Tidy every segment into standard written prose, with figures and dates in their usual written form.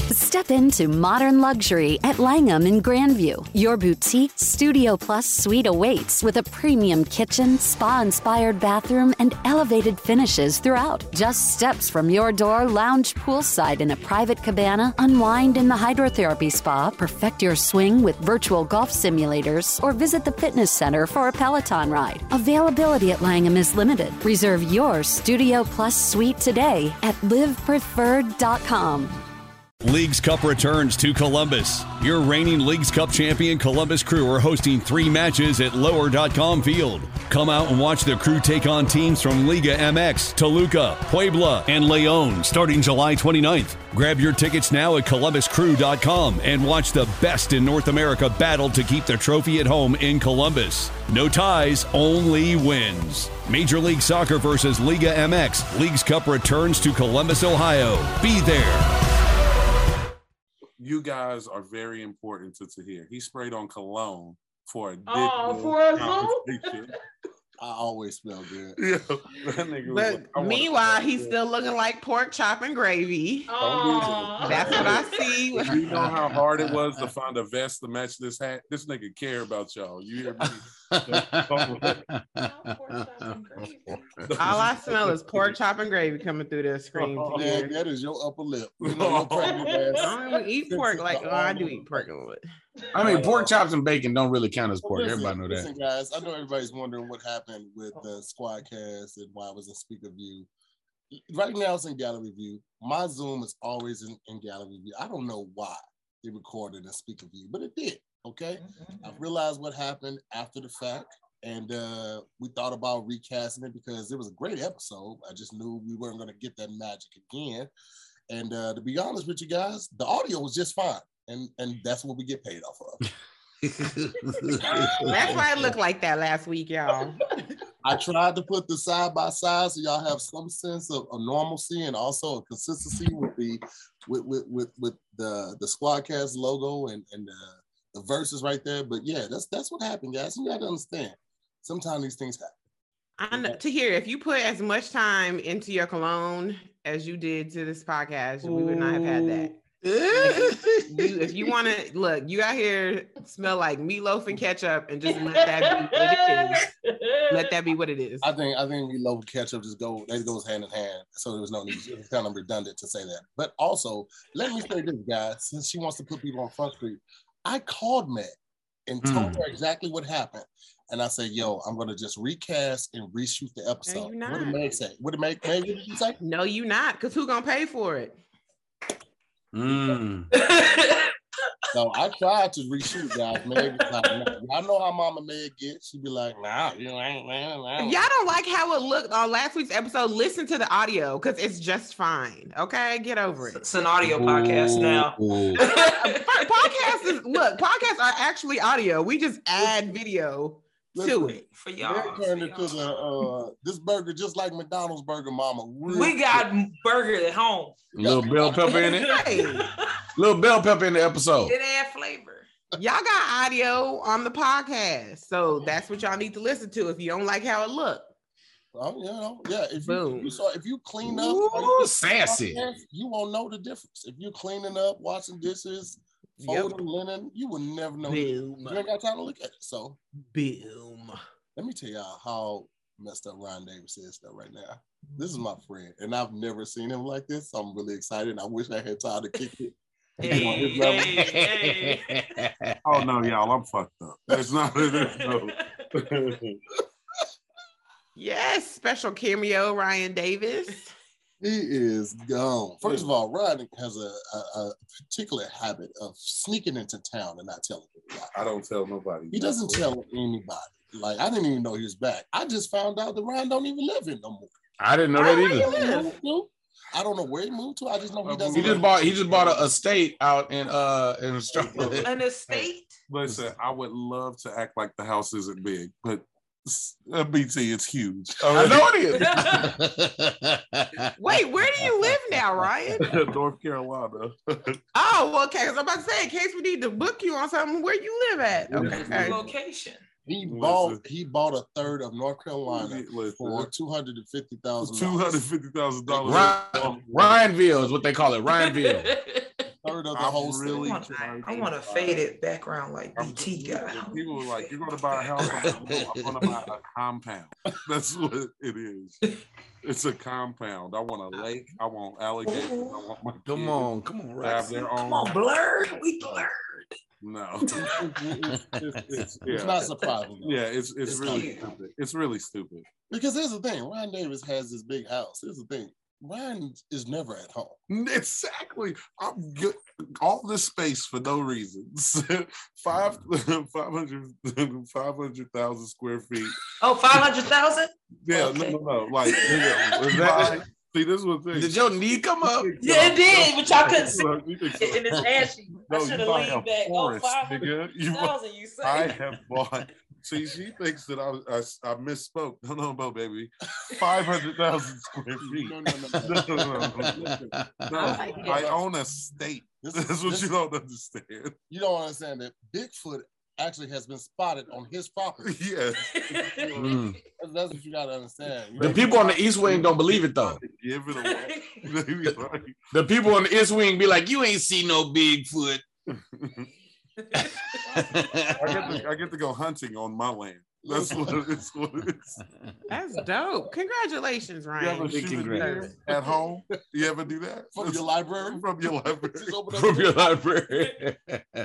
Step into modern luxury at Langham in Grandview. Your boutique Studio Plus suite awaits with a premium kitchen, spa-inspired bathroom, and elevated finishes throughout. Just steps from your door, lounge poolside in a private cabana, unwind in the hydrotherapy spa, perfect your swing with virtual golf simulators, or visit the fitness center for a Peloton ride. Availability at Langham is limited. Reserve your Studio Plus suite today at livepreferred.com. Leagues Cup returns to Columbus. Your reigning Leagues Cup champion Columbus Crew are hosting 3 matches at Lower.com Field. Come out and watch the Crew take on teams from Liga MX, Toluca, Puebla, and Leon starting July 29th. Grab your tickets now at columbuscrew.com and watch the best in North America battle to keep the trophy at home in Columbus. No ties, only wins. Major League Soccer versus Liga MX. Leagues Cup returns to Columbus, Ohio. Be there. You guys are very important to Tahir. He sprayed on cologne for a conversation. I always smell good. Yeah, but meanwhile, he's still looking like pork chop and gravy. That's what I see. You know how hard it was to find a vest to match this hat? This nigga care about y'all. You hear me? All I smell is pork chop and gravy coming through the screen. Man, that is your upper lip. You know, I don't even eat pork like I do eat pork a little bit. I mean, pork chops and bacon don't really count as pork. Everybody know that. Listen, guys, I know everybody's wondering what happened with the Squadcast and why I was in Speaker View. Right now, it's in Gallery View. My Zoom is always in Gallery View. I don't know why it recorded in Speaker View, but it did. Okay, I've realized what happened after the fact, and we thought about recasting it because it was a great episode. I just knew we weren't going to get that magic again. And to be honest with you guys, the audio was just fine. And that's what we get paid off of. That's why it looked like that last week, y'all. I tried to put the side by side so y'all have some sense of normalcy and also a consistency with the Squadcast logo and the verses right there. But yeah, that's what happened, guys. You got to understand. Sometimes these things happen. Tahir, if you put as much time into your cologne as you did to this podcast, we would not have had that. If you want to look, you out here smell like meatloaf and ketchup, and just let that be what it is. Let that be what it is. I think meatloaf and ketchup just goes hand in hand. So there was no need. It's kind of redundant to say that. But also, let me say this, guys. Since she wants to put people on Front Street, I called Meg and told her exactly what happened. And I said, yo, I'm going to just recast and reshoot the episode. No, what did Meg say? What did Meg say? No, you not, because who going to pay for it? So I tried to reshoot, guys. Meg was like, nah. I know how Mama Meg gets. She'd be like, nah, you ain't. Y'all don't like how it looked on last week's episode. Listen to the audio because it's just fine. Okay, get over it. It's an audio podcast now. Podcasts are actually audio. We just add video to it for y'all. Turned into the this burger just like McDonald's burger, Mama. We got burger at home. Little bell pepper in it. Little bell pepper in the episode. It add flavor. Y'all got audio on the podcast, so that's what y'all need to listen to if you don't like how it looked. If you clean up, sassy, you won't know the difference. If you're cleaning up, washing dishes, folding linen, you will never know. You ain't got time to look at it. So, boom. Let me tell y'all how messed up Ryan Davis is though right now. This is my friend, and I've never seen him like this. So I'm really excited. I wish I had time to kick it. Hey. Oh no, y'all, I'm fucked up. That's not no. Yes, special cameo, Ryan Davis. He is gone. First of all, Ryan has a particular habit of sneaking into town and not telling anybody. I don't tell nobody. He doesn't tell anybody. Like, I didn't even know he was back. I just found out that Ryan don't even live here no more. I didn't know that either. I don't know where he moved to. I just know he doesn't. He just bought an estate out in Australia. An estate? Listen, I would love to act like the house isn't big, but BT, it's huge. I know it is. Wait, where do you live now, Ryan? North Carolina. Oh, okay. Because I'm about to say, in case we need to book you on something, where you live at? Okay. Location. He bought a third of North Carolina for $250,000. $250,000. Ryanville is what they call it. Ryanville. third of the whole really city. I want a faded background like BT got. People were like, "You're going to buy a house?" I'm going to buy a compound. That's what it is. It's a compound. I want a lake. I want alligators. I want my Come on, have their own. Come on, Blurred. We Blurred. No, it's not surprising. Yeah, it's really stupid. It's really stupid. Because here's the thing: Ryan Davis has this big house. Here's the thing: Ryan is never at home. Exactly. I'm good. All this space for no reason. 500,000 square feet. Oh, 500,000? Yeah, okay. no. Like, see, this was the thing. Did your knee come up? Yeah, it did, but y'all couldn't see And it's ashy. No, I should have leaned back. Forest, Oh, 500,000, you say? I have bought. See, she thinks that I misspoke. No, baby. 500,000 square feet. No. I own a state. That's what you don't understand. You don't understand that Bigfoot actually has been spotted on his property. Yeah. That's what you got to understand. The people on the East Wing don't believe it though. Give it away. The people on the East Wing be like, "You ain't see no Bigfoot." I get to go hunting on my land. That's what it is. That's dope. Congratulations, You Ryan. ever shoot a deer at home? You ever do that? From your library? From your library. Just open up From the- your library.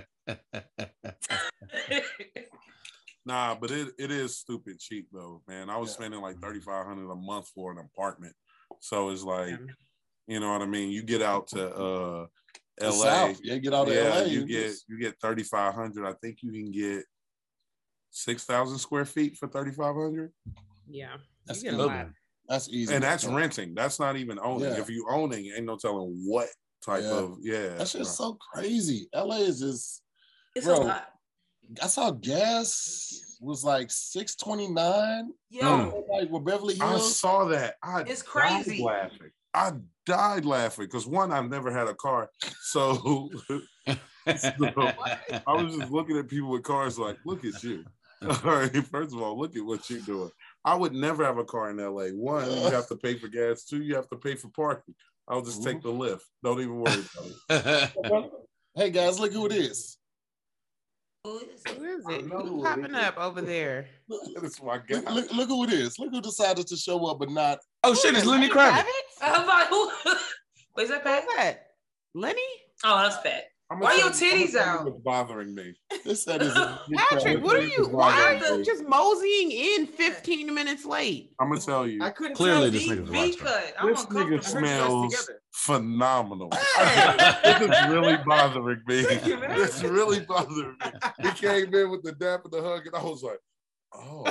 Nah, but it is stupid cheap though, man. I was spending like $3,500 a month for an apartment. So it's like, you know what I mean? You get out to LA. South. Yeah, get out of LA. You get $3,500. I think you can get 6,000 square feet for $3,500. Yeah. That's You get a good. lot. That's easy. And that's renting. That's not even owning. Yeah. If you owning, ain't no telling what type of That's just so crazy. LA is just It's bro. a lot. I saw gas was like $6.29. Yo, Like with Beverly I Hills. saw that. It's crazy. I died laughing because one, I've never had a car. So, I was just looking at people with cars like, look at you. All right, first of all, look at what you're doing. I would never have a car in LA. One, you have to pay for gas. Two, you have to pay for parking. I'll just take the lift. Don't even worry about it. Hey guys, look who it is. Who is it? Who's popping up over there? That's my guy. Look who it is. Look who decided to show up, but not. Oh shit! It's Lenny Kravitz. I'm like, who? Wait, is that Pat? Who's that? Lenny? Oh, that's Pat. Why your titties out? It's bothering me. This that is Patrick, what are you? Why are you just moseying in 15 minutes late? I'm gonna tell you. I couldn't Clearly, tell this nigga's V watching. cut. I'm This nigga uncomfortable. smells phenomenal. This is really bothering me. It's really bothering me. He came in with the dap and the hug, and I was like, oh.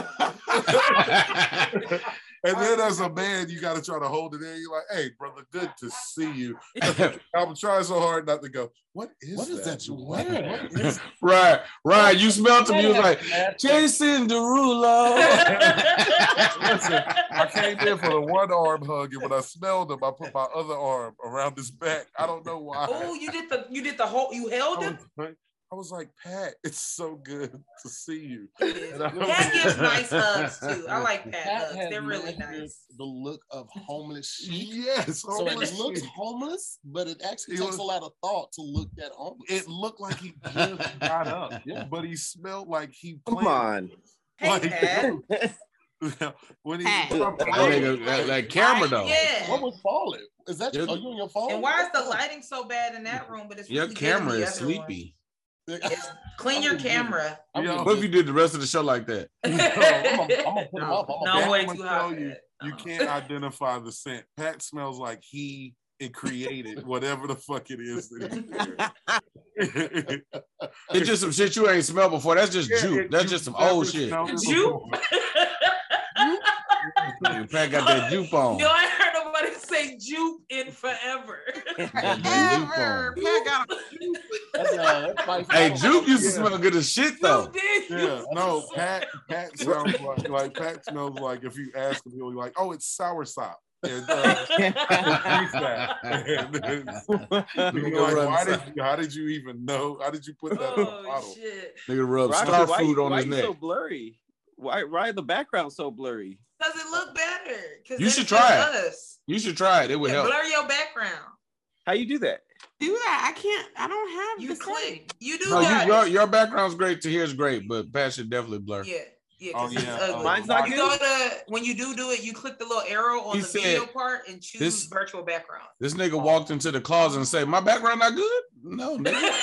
And then as a man, you got to try to hold it in. You're like, hey, brother, good to see you. I'm trying so hard not to go, what is that you wearing? What is Right, you smelled him. You was like, Jason Derulo. Listen, I came in for the one arm hug, and when I smelled him, I put my other arm around his back. I don't know why. Oh, you did the whole. You held him. I was like, Pat, it's so good to see you. Pat gives nice hugs too. I like Pat hugs. They're really nice. The look of homeless chic. Yes. So it looks homeless, but it actually takes a lot of thought to look that homeless. It looked like he just got up, but he smelled like he Come on. Hey, Pat. When he that camera though. Yeah. What was falling? Is that are you on your phone? And why is the lighting so bad in that room? But it's Your really good in camera the is other sleepy. Clean your camera. What if you did the rest of the show like that? I'm gonna put him up. No, way I'm too gonna hot. tell you, you can't identify the scent. Pat smells like he created whatever the fuck it is that he did. It's just some shit you ain't smelled before. That's just juke. That's just some old shit. Juke? Pat got that juke on. Yo, I heard nobody say juke in forever. Ever. Pat got a Hey, juke used to smell good as shit though. Yeah, no, Pat sounds like Pat smells like if you ask him, he'll be like, oh, it's soursop. And how did you even know? How did you put that in the bottle? Shit. Nigga rub Rocky, star food on why his you neck. so blurry? Why the background so blurry? Does it look better? You should try it. You should try it. It would help. Blur your background. How you do that? do that. I don't have You the click. setting. You do No, that. your background's great. Tahir's great, but Pat should definitely blur. Yeah. Yeah, Oh, 'cause it's yeah, ugly. mine's not You good. go to when you do it, you click the little arrow on He the said, video part and choose this- virtual background. This nigga walked into the closet and said, "My background not good." No, nigga.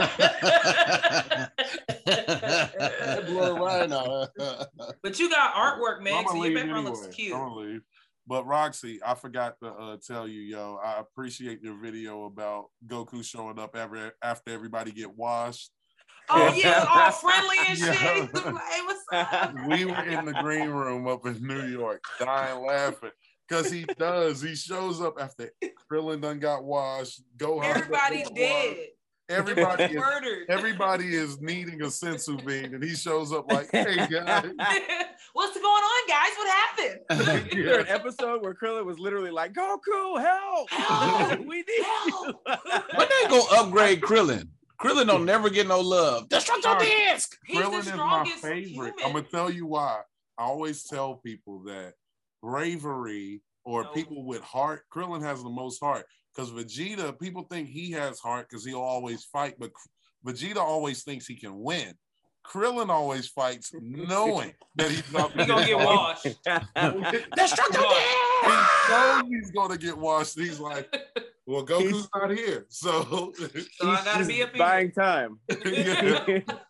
That blur Ryan out. But you got artwork, man. I'm So gonna your leave background anyway. looks cute. I'm gonna leave. But Roxy, I forgot to tell you, yo, I appreciate your video about Goku showing up after everybody get washed. Oh yeah, all friendly and Yeah. shit. Like, hey, what's up? We were in the green room up in New York, dying laughing. Because he does. He shows up after Krillin done got washed. Gohan Everybody's got dead. washed. Everybody is, Murdered. everybody is needing a sensu bean, and he shows up like, "Hey guys, What's going on, guys? What happened? Is there an episode where Krillin was literally like, Goku, help! Help! We need Help! you. But they gonna upgrade Krillin. Krillin don't never get no love. Destruct your disc. He's Krillin the is my strongest favorite." human. I'm gonna tell you why. I always tell people that bravery or No. people with heart, Krillin has the most heart. Because Vegeta, people think he has heart because he'll always fight, but Vegeta always thinks he can win. Krillin always fights knowing that he's not He gonna get washed. Destruct your disc. He knows he's gonna get washed. He's like, well, Goku's not here, so So I gotta be up here. Buying time. yeah.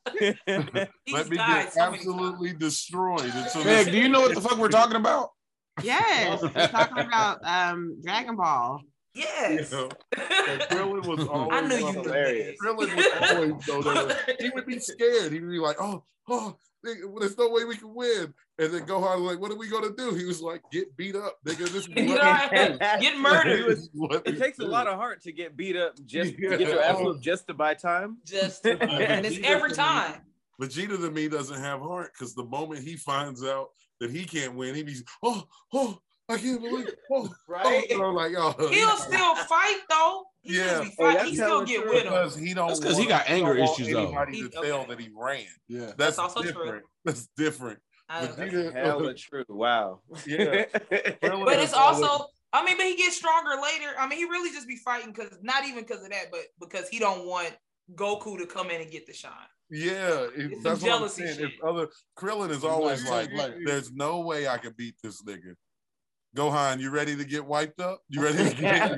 He's Let me died get so many absolutely times. destroyed. Until Meg, this- do you know what the fuck we're talking about? Yes, we're talking about Dragon Ball. Yes. You know, and Krillin was always I knew you like- knew hilarious. that. Krillin was always though. He would be scared. He'd be like, "Oh, there's no way we can win." And then Gohan was like, "What are we gonna do?" He was like, "Get beat up, nigga. This is what You we know, do." get murdered. This is what It we takes a do. lot of heart to get beat up just to Yeah. get your ass whooped just to buy time. Just and it's every time. Vegeta to me doesn't have heart because the moment he finds out that he can't win, he be, "Oh, I can't believe it." Right. So I'm like, oh, He'll still fight though. He Yeah. just be Hey, fight. that's He still hella get true. with him. because he don't. That's 'cause he want- got anger don't want issues, though. anybody to He- tell okay. that he ran. Yeah. That's also different. true. That's different. That's Vegeta- Hella true. Wow. Yeah. Krillin But is it's always- also, I mean, but he gets stronger later. I mean, he really just be fighting because not even because of that, but because he don't want Goku to come in and get the shine. Yeah, It's that's some what I'm jealousy saying. shit. If Krillin is always Like, like, like- "There's no way I can beat this nigga." Gohan, you ready to get wiped up? You ready to get?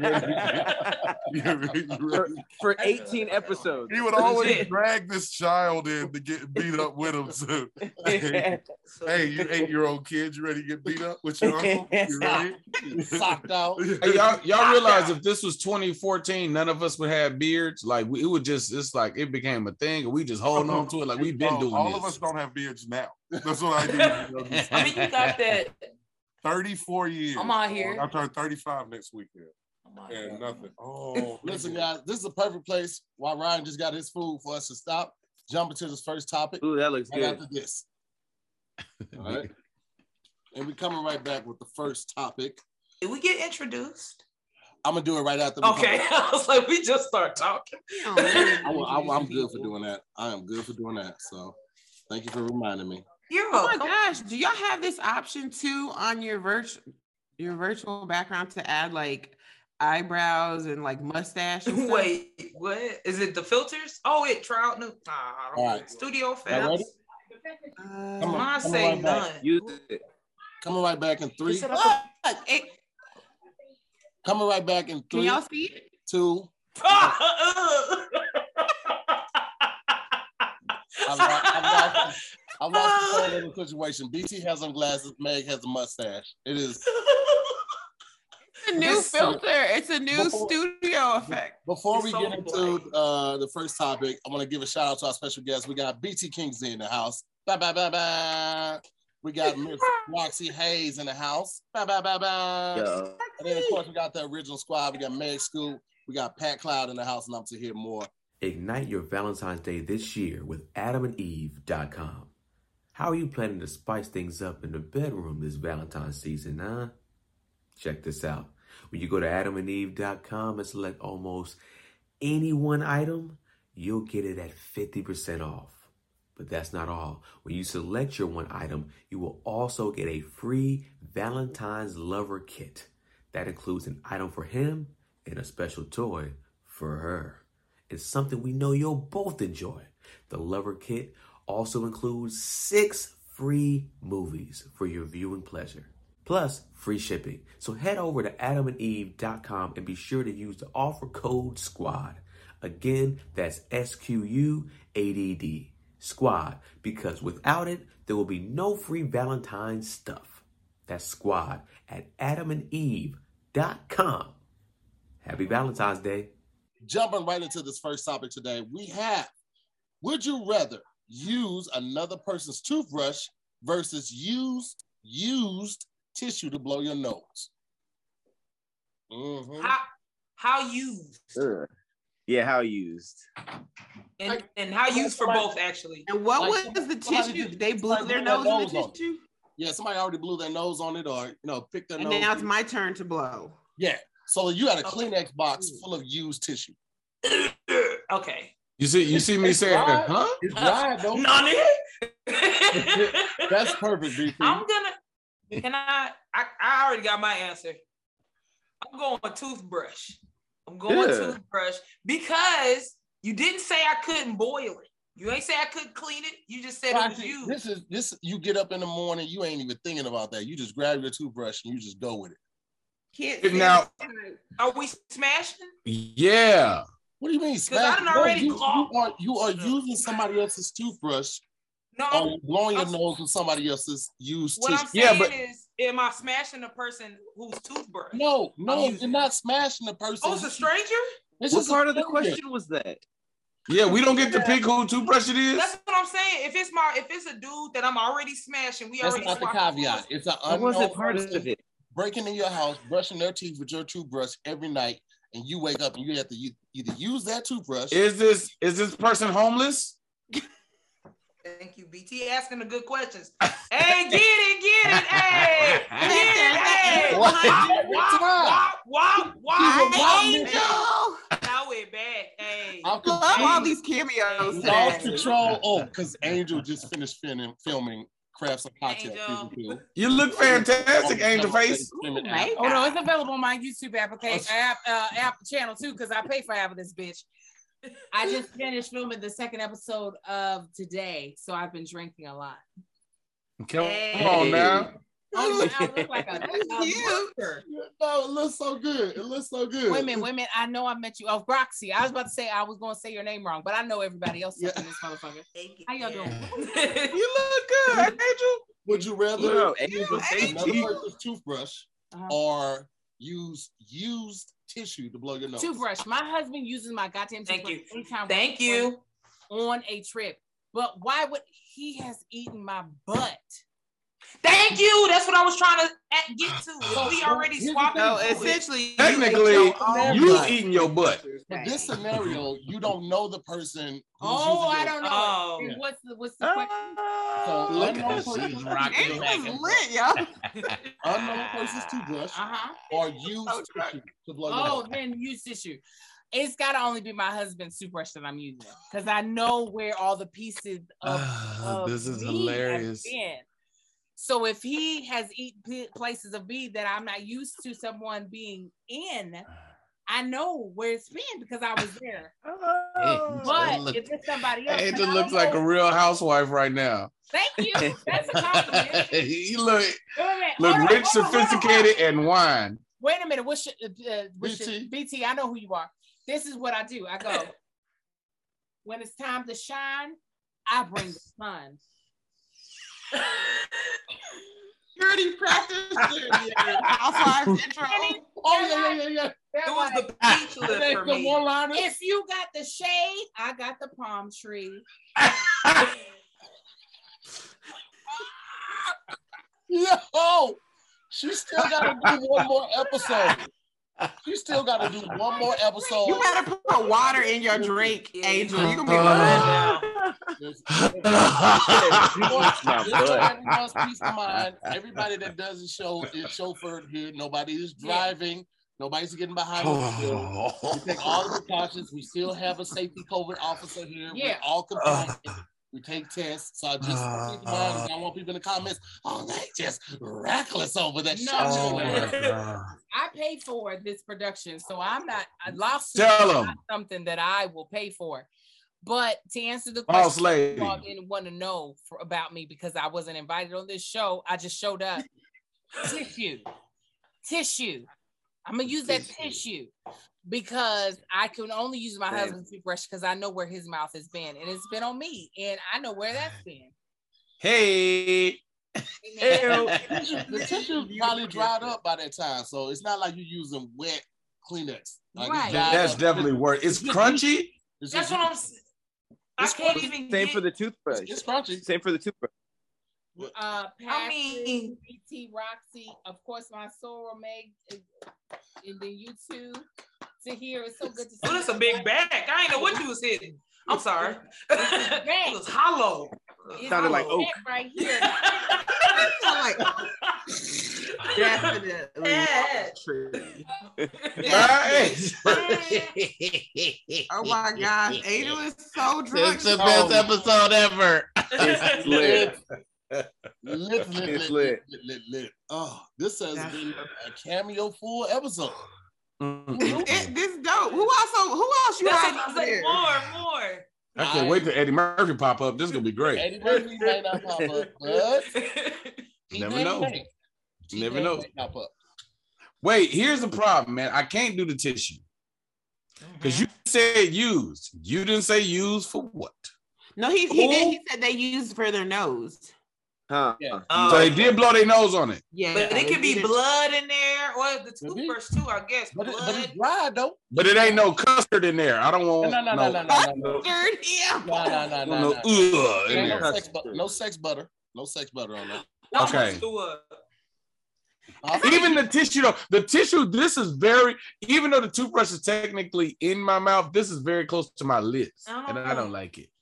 you ready? For 18 episodes. He would always Legit. drag this child in to get beat up with him too. So, Hey, you 8-year-old kid, you ready to get beat up with your uncle? You ready? Socked out. Hey, y'all realize if this was 2014, none of us would have beards. Like it would just, it's like it became a thing, and we just holding on to it. Like we've been doing all this. of us don't have beards now. That's what I do. I mean, you got that. 34 years. I'm out here. I turned 35 next weekend. Oh my And God. nothing. Oh, Listen, guys, this is a perfect place while Ryan just got his food for us to stop, jump into this first topic Ooh, that looks right good. after this. All right. And we're coming right back with the first topic. Did we get introduced? I'm gonna do it right after. we Okay. come I was like, we just start talking. I'm good for doing that. I am good for doing that. So thank you for reminding me. You're Oh my welcome. gosh, do y'all have this option too on your virtual background to add like eyebrows and like mustache? And stuff? Wait, what? Is it the filters? Oh, it trial new. All right. Studio Y'all ready? effects. Come on, I come say on right back. none. Use it. Coming right back in 3. Set up What? Coming right back in Can 3, y'all see it? 2. I've lost the whole little situation. BT has on glasses. Meg has a mustache. It is It's a new This- filter. It's a new Before- studio effect. Before It's we so get into the first topic, I want to give a shout out to our special guest. We got BT Kingsley in the house. Bye, bye, bye, bye. We got Miss Roxy Hayes in the house. Bye, bye, bye, bye. Yeah. And then, of course, we got the original squad. We got Meg Scoop. We got Pat Cloud in the house, and I'm to hear more. Ignite your Valentine's Day this year with AdamandEve.com. How are you planning to spice things up in the bedroom this Valentine's season, huh? Check this out. When you go to AdamandEve.com and select almost any one item, you'll get it at 50% off. But that's not all. When you select your one item, you will also get a free Valentine's Lover Kit. That includes an item for him and a special toy for for her. It's something we know you'll both enjoy. The Lover Kit also includes 6 free movies for your viewing pleasure, plus free shipping. So head over to adamandeve.com and be sure to use the offer code SQUAD. Again, that's SQUADD, SQUAD, because without it, there will be no free Valentine's stuff. That's SQUAD at adamandeve.com. Happy Valentine's Day. Jumping right into this first topic today, we have, would you rather use another person's toothbrush versus used tissue to blow your nose? Mm-hmm. How used? Yeah, how used? And how used for both, actually. And what was the tissue? They blew their nose on the tissue? Yeah, somebody already blew their nose on it or, picked their nose. And now it's my turn to blow. Yeah. So you had a Kleenex box full of used tissue. Okay. You see me saying, huh? It's dry, though. None. That's perfect, BP. I already got my answer. I'm going toothbrush. Toothbrush because you didn't say I couldn't boil it. You ain't say I couldn't clean it. You just said it was used. This you get up in the morning, you ain't even thinking about that. You just grab your toothbrush and you just go with it. Now, are we smashing? Yeah. What do you mean smashing? You are using somebody else's toothbrush. No, or blowing your nose with somebody else's used tissue. What I'm saying is, am I smashing the person whose toothbrush? No, you're not smashing the person. Oh, it's a stranger? What part of the question was that? Yeah, we don't get to pick who toothbrush it is. That's what I'm saying. If it's a dude that I'm already smashing, that's not the caveat. It's an unknown part of it. Breaking in your house, brushing their teeth with your toothbrush every night, and you wake up and you have to either use that toothbrush. Is this person homeless? Thank you, BT, asking the good questions. Hey, get it, hey, get it, hey. Wow. Angel. Now we're back, hey. I love all these cameos. Lost control. Oh, because Angel just finished filming Crafts and Cocktails. You look fantastic, Angel Face. Oh no, it's available on my YouTube application app channel too, because I pay for half of this bitch. I just finished filming the second episode of today, so I've been drinking a lot. Come on now. Oh, I look like a monster. No, it looks so good. Women, I know I met you. Oh, Roxy. I was about to say I was going to say your name wrong, but I know everybody else in this motherfucker. How y'all doing? You look good, Angel. Would you rather use another person's toothbrush or use used tissue to blow your nose? Toothbrush. My husband uses my goddamn toothbrush. Thank you. On a trip. But why would he has eaten my butt? Thank you. That's what I was trying to get to. We already swapped. No, essentially, technically, you eating your butt. For this scenario, you don't know the person. I don't know. Oh. What's the question? So unknown person's rocking back and lit, y'all. Unknown person's toothbrush or used tissue to blow your nose. Then used tissue. It's got to only be my husband's toothbrush that I'm using because I know where all the pieces of this is hilarious. So if he has eaten places of meat that I'm not used to someone being in, I know where it's been because I was there. But if it's somebody else, Angel looks like a real housewife right now. Thank you. That's a compliment. You look rich, sophisticated, and wine. Wait a minute. What's BT? I know who you are. This is what I do. I go, when it's time to shine, I bring the sun. You already practiced Housewives intro. Oh, yeah. It was the peach lip for me. If you got the shade, I got the palm tree. Yo, she still got to do one more episode. You better put water in your drink, Angel. You're going to be good now. Peace of mind. Everybody that does the show is chauffeured here. Nobody is driving. Nobody's getting behind the wheel. We take all the precautions. We still have a safety COVID officer here. We're all compliant. We take tests. So I just keep in mind, 'cause I want people in the comments, oh, they just reckless over that. I pay for this production, so I'm not a lawsuit. Tell is them. not something that I will pay for. But to answer the Boss question, lady. you all didn't want to know about me because I wasn't invited on this show. I just showed up. Tissue. I'm gonna use that tissue because I can only use my husband's toothbrush because I know where his mouth has been, and it's been on me, and I know where that's been. Hey. The tissue probably dried up by that time, so it's not like you're using wet Kleenex. Like, Right. That's definitely worse. It's crunchy. That's what I'm saying. I can't even Same get... for the toothbrush. It's crunchy. Same for the toothbrush. Patrick, BT, Roxy, of course, my soror Meg, and then you two. Tahir, it's so good to see Oh, that's a big bag. I ain't know what you was hitting. I'm sorry. It was hollow. It's Sounded like oak. right here. Like, definitely. Oh my gosh, Angel is so drunk. It's the best episode ever. It's lit. Lit. Oh, this has been a cameo full episode. This dope. Who else you have out there? More. I can't wait till Eddie Murphy pop up. This is gonna be great. Eddie Murphy may not pop up, but Never know. Never know. Pop up. Wait, here's the problem, man. I can't do the tissue because you said used. You didn't say used for what? No, he did. He said they used for their nose. Huh. Yeah. So they did blow their nose on it. Yeah, But it could be blood in there, or the toothbrush too, I guess. But Blood. it's dry though. But it ain't no custard in there. I don't want No. Mustard, No sex butter. No sex butter on that. Okay. Even the tissue, though, this is very, even though the toothbrush is technically in my mouth, this is very close to my lips. And I don't like it.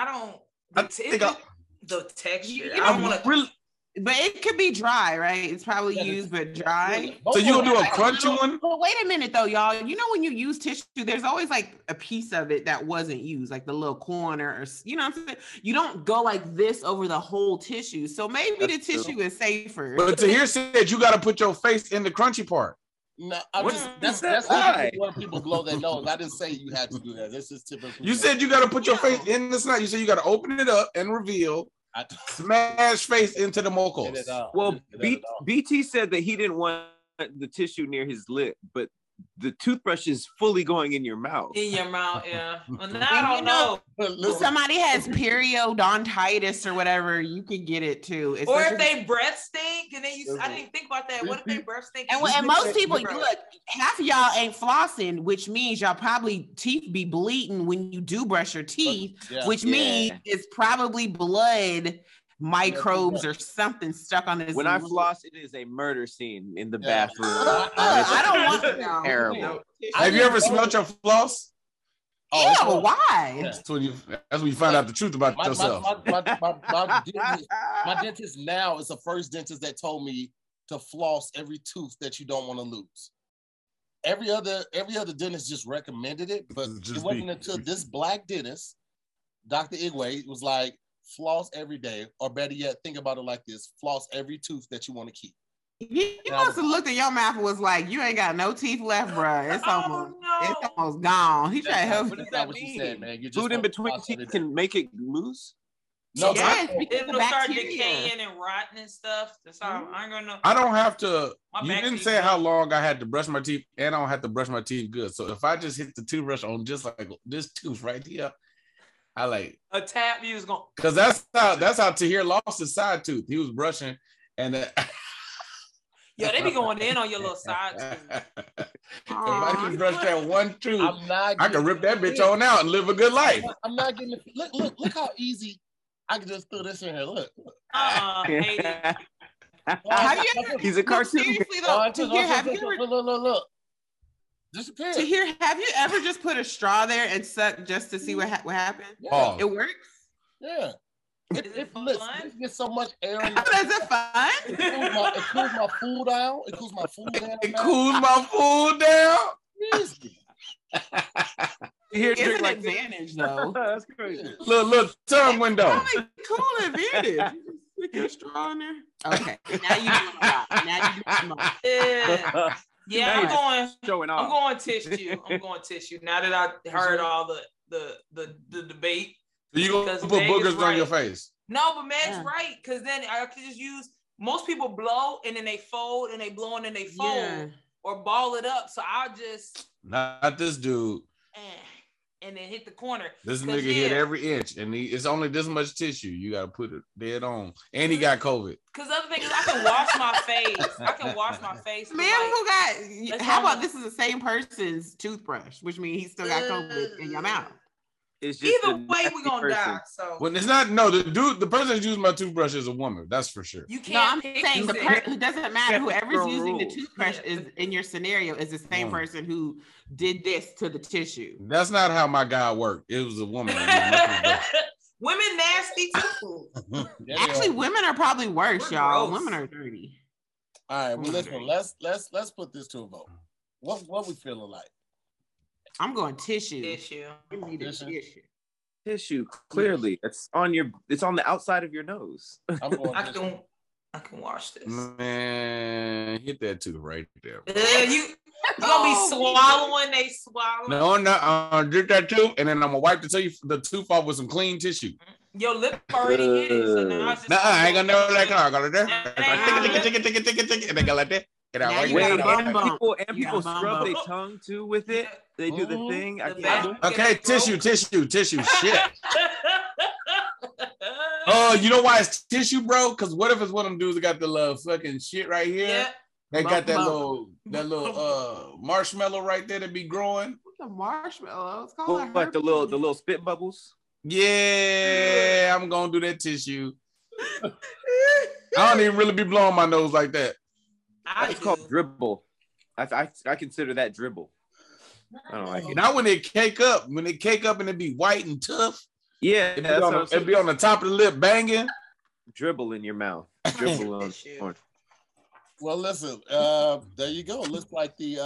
The texture. I don't want to really, but it could be dry, right? It's probably used, but dry. So you gonna do a crunchy one? Well, wait a minute though, y'all. You know when you use tissue, there's always like a piece of it that wasn't used, like the little corner, or you know what I'm saying? You don't go like this over the whole tissue. So maybe the tissue is safer. But Tahir said you got to put your face in the crunchy part. No, that's why people blow their nose. I didn't say you had to do that. This is typical. You said you got to put your face in the snot. You said you got to open it up and reveal. Smash face into the mucus. Well, BT said that he didn't want the tissue near his lip, but the toothbrush is fully going in your mouth. In your mouth, yeah. Well, now I don't know. If somebody has periodontitis or whatever, you can get it too. Or if they breath stink, and then I didn't think about that. What if they breath stink? And most people, look, half of y'all ain't flossing, which means y'all probably teeth be bleeding when you do brush your teeth, which means it's probably blood microbes or something stuck on this. When I floss, it is a murder scene in the bathroom. I don't want to know. Terrible. Have you ever smelled your floss? Yeah, but why? That's when you find out the truth about yourself. My dentist now is the first dentist that told me to floss every tooth that you don't want to lose. Every other dentist just recommended it, but it wasn't until this black dentist, Dr. Igwe, was like, floss every day, or better yet, think about it like this: floss every tooth that you want to keep. You must have looked at your mouth and was like, "You ain't got no teeth left, bro. It's almost gone." He tried to help. What does that mean? Food in between teeth can make it loose. No, it'll start decaying and rotting and stuff. That's how I ain't gonna know. I don't have to. You didn't say how long I had to brush my teeth, and I don't have to brush my teeth good. So if I just hit the toothbrush on just like this tooth right here, I like a tap. You was going because that's how Tahir lost his side tooth. He was brushing, and yeah, they be going in on your little side tooth. If I can brush that one tooth, I can rip that bitch on out and live a good life. I'm not getting it. Look how easy I can just throw this in here. Look. He's a cartoon. Seriously though, Tahir, have you ever look. Disappear. Tahir, have you ever just put a straw there and suck just to see what happened? Yeah. It works. Yeah. It gets so much air in Is it fun? It cools my food down. It cools my food down. It cools my food down. It's an advantage, though. That's crazy. Look, tongue window. Cool advantage. Stick your straw in there. Okay, now you doing a lot. Now you doing a lot. Yeah, showing off. I'm going tissue. Now that I heard all the debate. So you gonna put boogers on your face? No, but Meg's right, because then I could just use. Most people blow and then they fold and they blow and then they fold or ball it up. So I'll just not this dude. And then hit the corner. This nigga hit every inch, and it's only this much tissue. You gotta put it dead on, and he got COVID. Because the other thing is, I can wash my face. Man, who got? How about this is the same person's toothbrush, which means he still got COVID in your mouth. It's just either way, we're gonna die. So when it's not the person that's using my toothbrush is a woman. That's for sure. You can't. No, I'm saying it doesn't matter. Whoever's using the toothbrush is in your scenario is the same person who did this to the tissue. That's not how my guy worked. It was a woman. Women nasty too. Actually, women are probably worse, y'all. Women are dirty. All right, well, listen. Let's put this to a vote. What we feeling like? I'm going tissue. Tissue. Clearly, it's on the outside of your nose. I can wash this. Man, hit that tooth right there. You gonna be swallowing? They swallow. No, did that tooth, and then I'm gonna wipe the tooth off with some clean tissue. Your lip already hit it, so now it's just. I ain't gonna know that car. I got it there. And they go like that. And people scrub their tongue too with it. They do the thing. Okay, tissue. Shit. You know why it's tissue, bro? Because what if it's one of them dudes that got the little fucking shit right here? Yeah. They got that little marshmallow right there that be growing. The marshmallow. It's called like the little spit bubbles. Yeah, I'm gonna do that tissue. I don't even really be blowing my nose like that. It's called dribble. I consider that dribble. I don't like it. Now when it cake up and it be white and tough. Yeah, it'd be on the top of the lip banging. Dribble in your mouth. Dribble on. Well, listen. There you go. Looks like the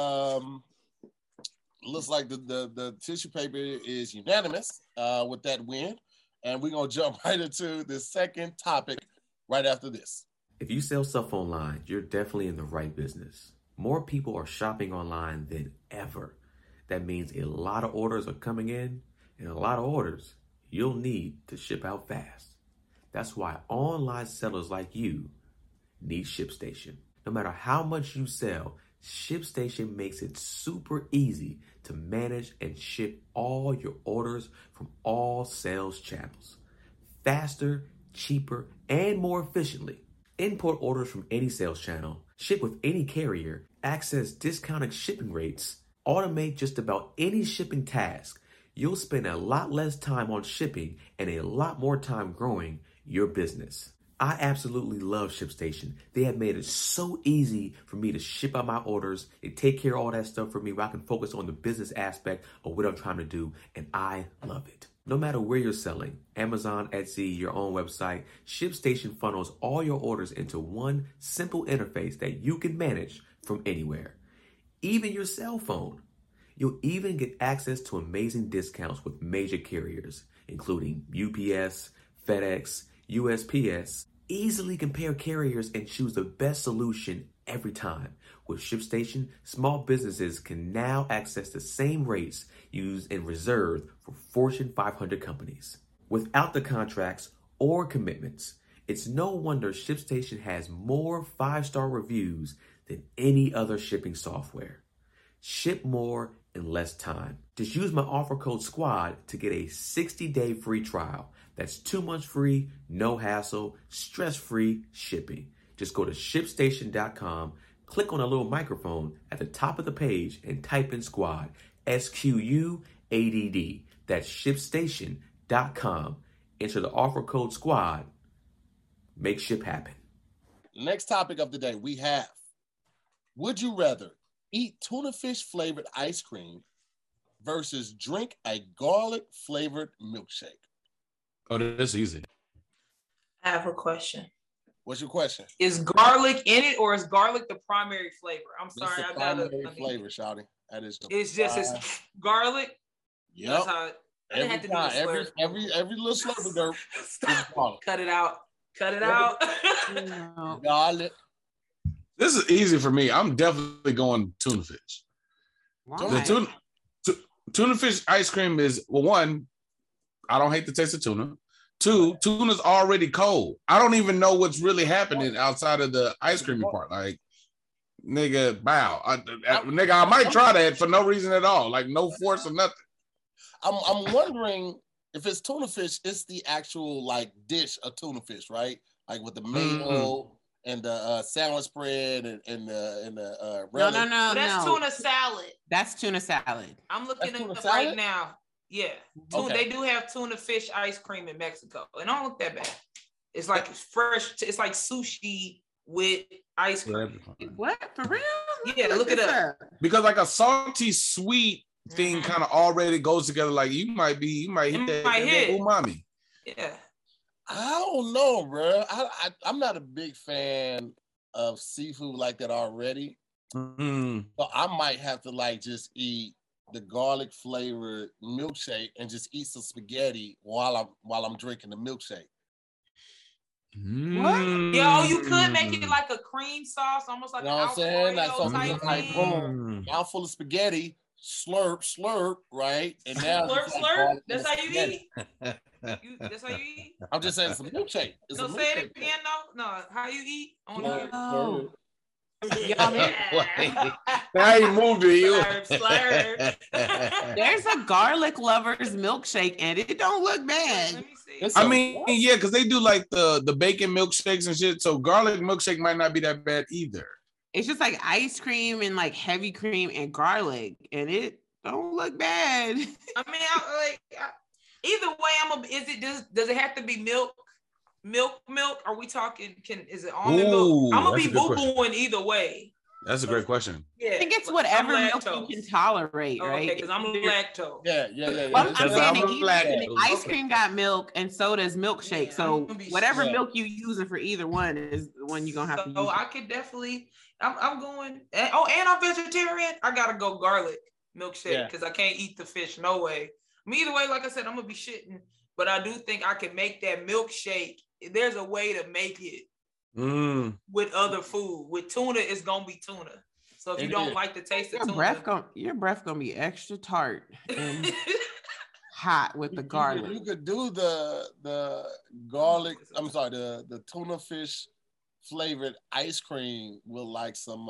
tissue paper is unanimous with that win, and we're gonna jump right into the second topic right after this. If you sell stuff online, you're definitely in the right business. More people are shopping online than ever. That means a lot of orders are coming in, and a lot of orders you'll need to ship out fast. That's why online sellers like you need ShipStation. No matter how much you sell, ShipStation makes it super easy to manage and ship all your orders from all sales channels. Faster, cheaper, and more efficiently. Import orders from any sales channel, ship with any carrier, access discounted shipping rates, automate just about any shipping task. You'll spend a lot less time on shipping and a lot more time growing your business. I absolutely love ShipStation. They have made it so easy for me to ship out my orders. They take care of all that stuff for me where I can focus on the business aspect of what I'm trying to do, and I love it. No matter where you're selling, Amazon, Etsy, your own website, ShipStation funnels all your orders into one simple interface that you can manage from anywhere, even your cell phone. You'll even get access to amazing discounts with major carriers, including UPS, FedEx, USPS. Easily compare carriers and choose the best solution every time. With ShipStation, small businesses can now access the same rates used and reserved for Fortune 500 companies. Without the contracts or commitments, it's no wonder ShipStation has more 5-star reviews than any other shipping software. Ship more in less time. Just use my offer code SQUAD to get a 60-day free trial. That's 2 months free, no hassle, stress-free shipping. Just go to ShipStation.com, click on a little microphone at the top of the page and type in SQUAD, SQUADD. That's ShipStation.com. Enter the offer code SQUAD. Make ship happen. Next topic of the day we have, would you rather eat tuna fish flavored ice cream versus drink a garlic flavored milkshake? Oh, that's easy. I have a question. What's your question? Is garlic in it, or is garlic the primary flavor? I'm sorry, I got a flavor, Shawty. That is. It's just it's garlic. Yep. That's how I didn't have to do a slur. Every little slurp dirt. Cut it out. Cut it out. Garlic. This is easy for me. I'm definitely going tuna fish. Why? Tuna fish ice cream is, well, one, I don't hate the taste of tuna. Two, tuna's already cold. I don't even know what's really happening outside of the ice cream part. Like, nigga, bow. Nigga, I might try that for no reason at all. Like, no force or nothing. I'm wondering if it's tuna fish, it's the actual like dish of tuna fish, right? Like with the mayo and the sandwich spread and the No. That's tuna salad. That's tuna salad. I'm looking at it right now. Yeah, They do have tuna fish ice cream in Mexico. It don't look that bad. It's like fresh. It's like sushi with ice cream. What, for real? Yeah, look it up. Because like a salty sweet thing kind of already goes together. Like you might hit that umami. Yeah. I don't know, bro. I'm not a big fan of seafood like that already. So I might have to like just eat the garlic flavored milkshake and just eat some spaghetti while I'm drinking the milkshake. What? Yo, you could make it like a cream sauce, almost like what I'm saying? Like something like boom, now full of spaghetti, slurp, right? And now slurp. That's how you eat. That's how you eat. I'm just saying it's a milkshake. Say it again, no. How you eat? Y'all, now you moved to you. Slurp. There's a garlic lovers milkshake, and it don't look bad. Let me see. I mean, yeah, because they do like the bacon milkshakes and shit. So garlic milkshake might not be that bad either. It's just like ice cream and like heavy cream and garlic, and it don't look bad. I mean, either way, does it have to be milk? Milk? Are we talking? Is it almond milk? I'm gonna be boo-booing either way. That's a great question. Yeah, I think it's whatever milk you can tolerate, right? Okay, because I'm lactose. Yeah. Well, I'm saying the ice cream got milk, and so does milkshake. So whatever milk you using for either one is the one you're gonna have to use. So I could definitely. I'm going. And I'm vegetarian. I gotta go garlic milkshake because I can't eat the fish. No way. Either way, like I said, I'm gonna be shitting. But I do think I can make that milkshake. There's a way to make it with other food. With tuna, it's gonna be tuna. So if you don't like the taste of tuna, your breath gonna be extra tart and hot with the garlic. You could do the garlic. I'm sorry, the tuna fish flavored ice cream with like some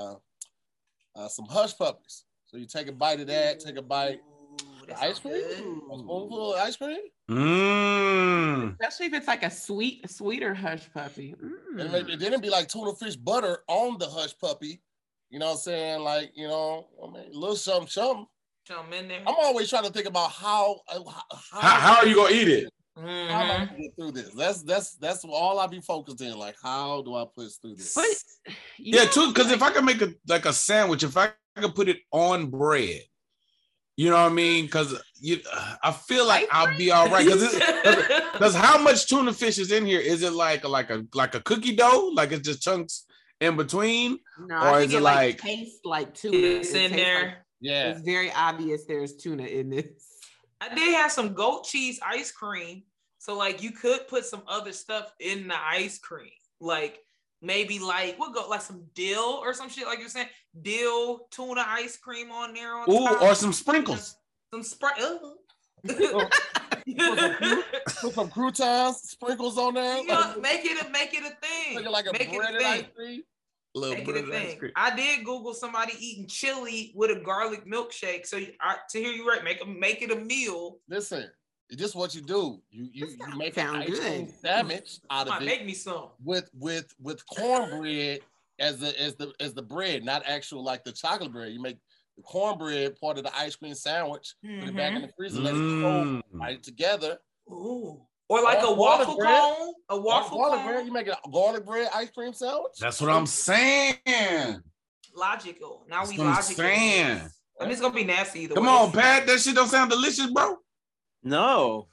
hush puppies. So you take a bite of that, take a bite. Ice cream? A spoonful of ice cream? Especially if it's like a sweeter hush puppy. And then it'd be like tuna fish butter on the hush puppy. You know what I'm saying? Like, you know, I mean, a little something. Something in there. I'm always trying to think about how are you gonna eat it? How am I gonna get through this? That's all I be focused in. Like, how do I push through this? But because if I can make a sandwich, if I could put it on bread. You know what I mean? Because I feel like I'll be all right. Because how much tuna fish is in here? Is it like a cookie dough? Like it's just chunks in between? No, or is it like tastes like tuna? It's in there. It's very obvious there's tuna in this. I did have some goat cheese ice cream. So like you could put some other stuff in the ice cream. Like maybe like some dill or some shit, like you're saying, dill tuna ice cream on there on top. Or some sprinkles. Some sprinkles. Put some croutons, sprinkles on there. Make it a thing. Make it like a breaded ice cream. Make it a thing. I did Google somebody eating chili with a garlic milkshake. So to hear you right, make it a meal. Listen. Just what you do. You make an ice cream sandwich out of it. Make me some with cornbread as the bread, not actual like the chocolate bread. You make the cornbread part of the ice cream sandwich. Put it back in the freezer. Let it cold right together. Ooh. Or like a waffle cone. A waffle cone. Bread. You make a garlic bread ice cream sandwich. That's what I'm saying. Logical. Now we logical. I mean, it's gonna be nasty either way. Come on, Pat. That shit don't sound delicious, bro. No.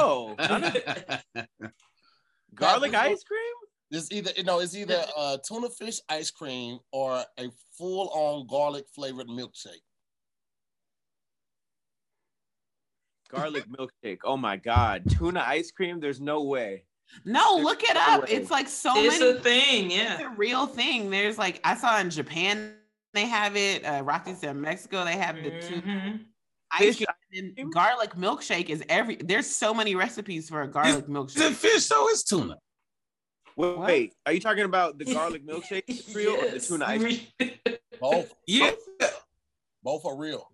Garlic ice cream? It's either tuna fish ice cream or a full-on garlic flavored milkshake. Garlic milkshake. Oh my God. Tuna ice cream? There's no way. No, look it up. It's like It's many. a thing, yeah. It's a real thing. There's like, I saw in Japan they have it. Rocky said in Mexico they have the tuna ice cream. And garlic milkshake is there's so many recipes for a garlic milkshake. Is it fish? So it's tuna. Wait, are you talking about the garlic milkshake real or the tuna ice cream? Both. Yeah. Both are real.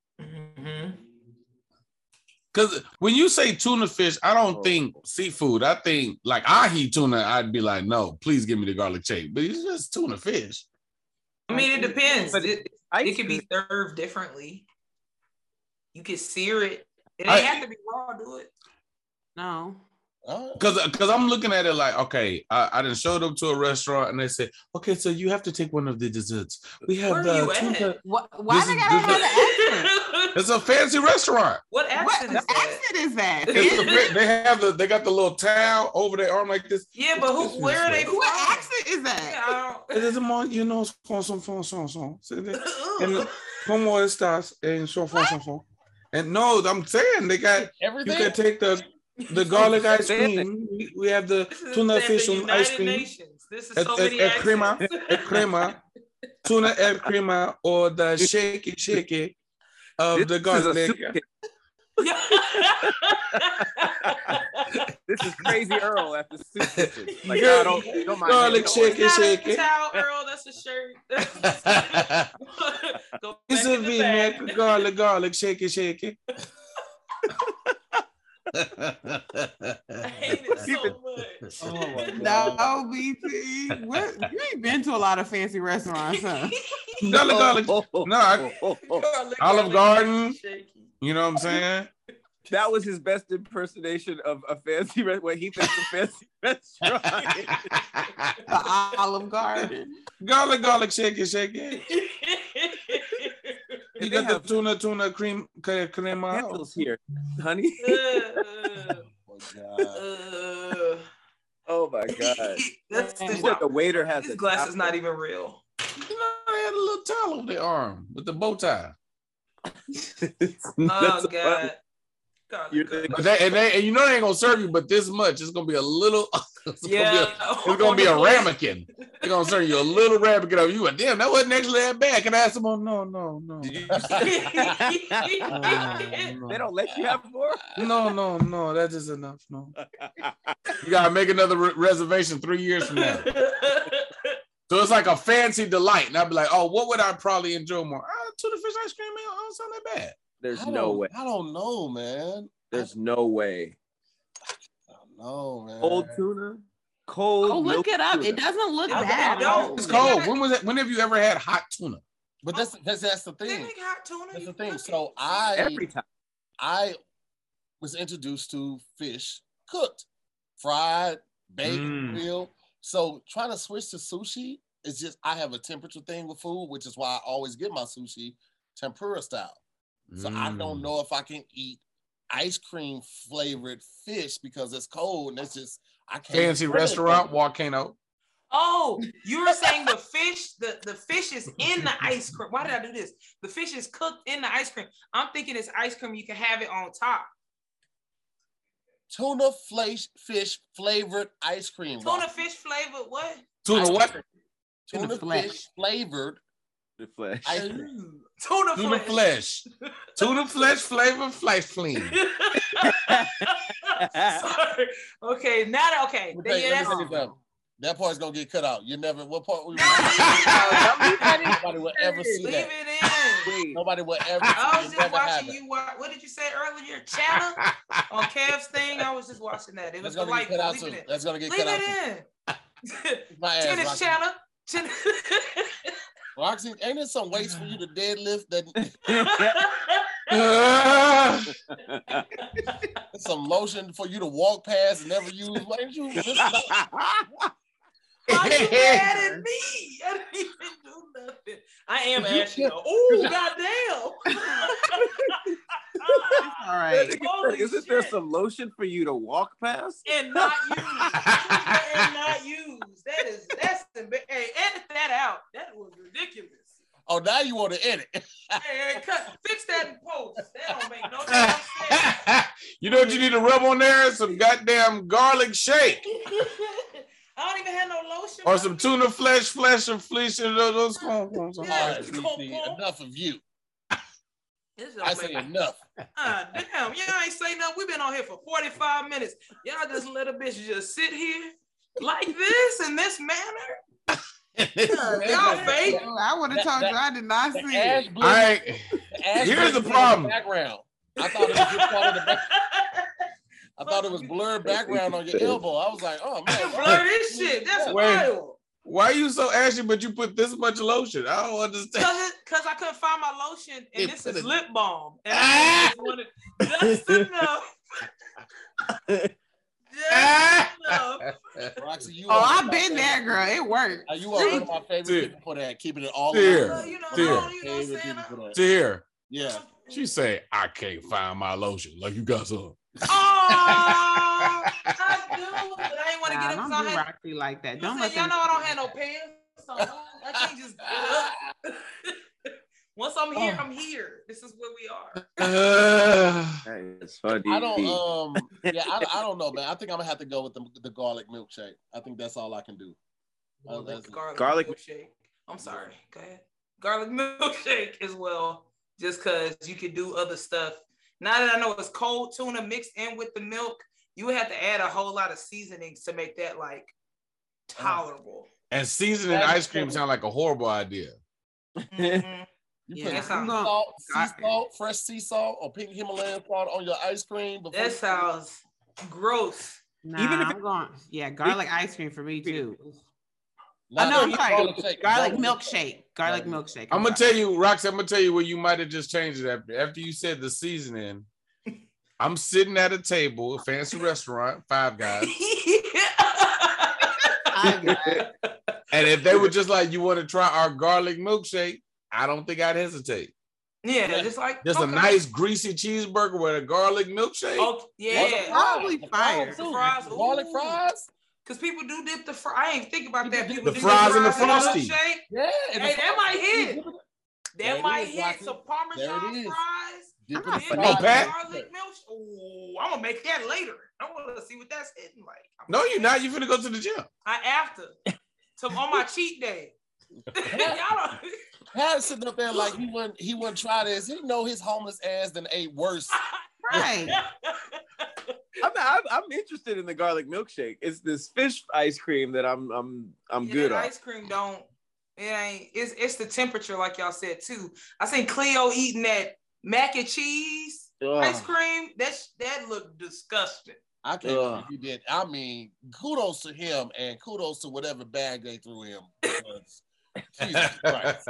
Because when you say tuna fish, I don't think seafood. I think like ahi tuna, I'd be like, no, please give me the garlic shake. But it's just tuna fish. I mean, it depends. But It can be served differently. You can sear it. It ain't have to be raw, do it. No. Because I'm looking at it like, okay, I done showed up to a restaurant and they said, okay, so you have to take one of the desserts. We have the tuna. Why they gotta have an accent? It's a fancy restaurant. What accent is that? They got the little towel over their arm like this. Yeah, but where are they from? What accent is that? Es you know, and como estás en so. And no, I'm saying they got everything. You can take the garlic ice cream. We have the tuna fish on ice cream. This is so many crema, tuna el crema, or the shaky of the garlic. This is Crazy Earl at the soup kitchen. Like, don't mind. Garlic shaky. Towel, Earl, that's a shirt. It's a V-neck, garlic shaky. I hate it so much. Oh my God. No, BT. You ain't been to a lot of fancy restaurants, huh? Garlic. No, Olive Garden. You know what I'm saying? That was his best impersonation of a fancy restaurant. When he thinks a fancy restaurant. The Olive Garden. Garlic shaky. You got the tuna cream candles here, honey. Oh my God. The waiter has this glass is not even real. You know, they had a little towel over their arm with the bow tie. Oh God. And you know they ain't gonna serve you, but this much. It's gonna be a little. It's gonna be a ramekin. They're gonna serve you a little ramekin of you. And damn, that wasn't actually that bad. Can I ask them? No. They don't let you have more. No. That's just enough. No. You gotta make another reservation 3 years from now. So it's like a fancy delight, and I'd be like, oh, what would I probably enjoy more? Tuna fish ice cream ain't don't sound that bad. There's no way. I don't know, man. There's no way. I don't know, man. Cold tuna? Cold. Oh, look it up. Tuna. It doesn't look bad. It's cold. When was it? When have you ever had hot tuna? But that's the thing. They make hot tuna. That's the thing. So every time I was introduced to fish cooked, fried, baked, grilled. So trying to switch to sushi is just, I have a temperature thing with food, which is why I always get my sushi tempura style. So I don't know if I can eat ice cream flavored fish because it's cold and it's just, I can't. Fancy restaurant, volcano. Oh, you were saying the fish, the fish is in the ice cream. Why did I do this? The fish is cooked in the ice cream. I'm thinking it's ice cream. You can have it on top. Tuna fish flavored ice cream. Tuna fish flavored what? Tuna what? Tuna fish flavored. The flesh. Tuna flesh. Tuna flesh flavored flesh flean. Sorry. Okay, now okay. That part's gonna get cut out. You never. What part? Nobody will ever see Leave that. it in. Nobody will ever. I was just watching you. What did you say earlier? Channel on Kev's thing. I was just watching that. It was delightful. That's gonna get Leave cut out. Leave it in. My ass, Tennis channel. Roxy, ain't there some weights for you to deadlift? Some lotion for you to walk past and never use. Why didn't you? Why you mad at me? I didn't even do nothing. I am asking. Oh, goddamn. All right. Isn't there some lotion for you to walk past? And not use. That's hey, edit that out. That was ridiculous. Oh, now you want to edit. Hey, fix that in post. That don't make no damn sense. You know what you need to rub on there? Some goddamn garlic shake. I don't even have no lotion. Or some tuna flesh and fleece. And those All right, DC, enough of you. I say enough. Damn, y'all ain't say nothing. We've been on here for 45 minutes. Y'all just let a bitch just sit here like this in this manner. Y'all fake. I would have told you I did not see it. All right. Here's the problem. Background. I thought it was just part of the back. I thought it was blurred background on your elbow. I was like, oh man, blur this shit. That's wild. Why are you so ashy, but you put this much lotion? I don't understand. Because I couldn't find my lotion, and this is lip balm. And I just wanted just enough. Roxy, I've been there, girl. It worked. You are one of my favorite people for that, keeping it all Here. Yeah. She say, I can't find my lotion. Like, you got some. I do, but I ain't want to get it because I had Roxy like that. Don't let y'all know I don't have no pants, so I can't just get up. Once I'm here, I'm here. This is where we are. It's funny. I don't know, man. I think I'm gonna have to go with the garlic milkshake. I think that's all I can do. Garlic milkshake. I'm sorry. Go ahead. Garlic milkshake as well, just because you could do other stuff. Now that I know it's cold tuna mixed in with the milk, you would have to add a whole lot of seasonings to make that like tolerable. And seasoning ice cream sound like a horrible idea. Mm-hmm. You put salt, fresh sea salt, or pink Himalayan salt on your ice cream. That sounds gross. Nah, even if garlic ice cream for me too. I'm sorry. Garlic milkshake. Garlic milkshake. I'm gonna tell you, Roxy. I'm gonna tell you where you might have just changed it after you said the seasoning. I'm sitting at a table, a fancy restaurant, Five Guys. And if they were just like, you want to try our garlic milkshake, I don't think I'd hesitate. Yeah, just like a nice greasy cheeseburger with a garlic milkshake. Oh, yeah, probably fire. Fries, garlic fries. Because people do dip the fries. I ain't think about that. People the fries and the frosty. Yeah, hey, that might hit. That might hit some Parmesan fries. Garlic milk. Oh, I'm gonna make that later. I want to see what that's hitting like. No, you're not. You're finna go to the gym. On my cheat day. Y'all Harris sitting up there like he wouldn't try this. He know his homeless ass than ate worse. Right. I'm interested in the garlic milkshake. It's this fish ice cream that I'm good on. Ice cream it's the temperature like y'all said too. I seen Cleo eating that mac and cheese ice cream. That looked disgusting. I can't believe he did. I mean, kudos to him and kudos to whatever bag they threw him. Jesus Christ.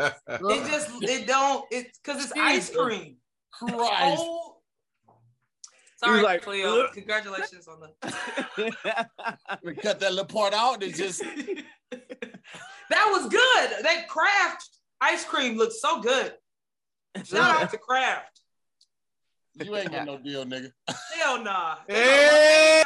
It's because it's ice cream. Christ. Oh. Sorry, like, Cleo. Congratulations on we cut that little part out and just that was good. That Kraft ice cream looked so good. Shout out to Kraft. You ain't got no deal, nigga. Hell nah. Hey,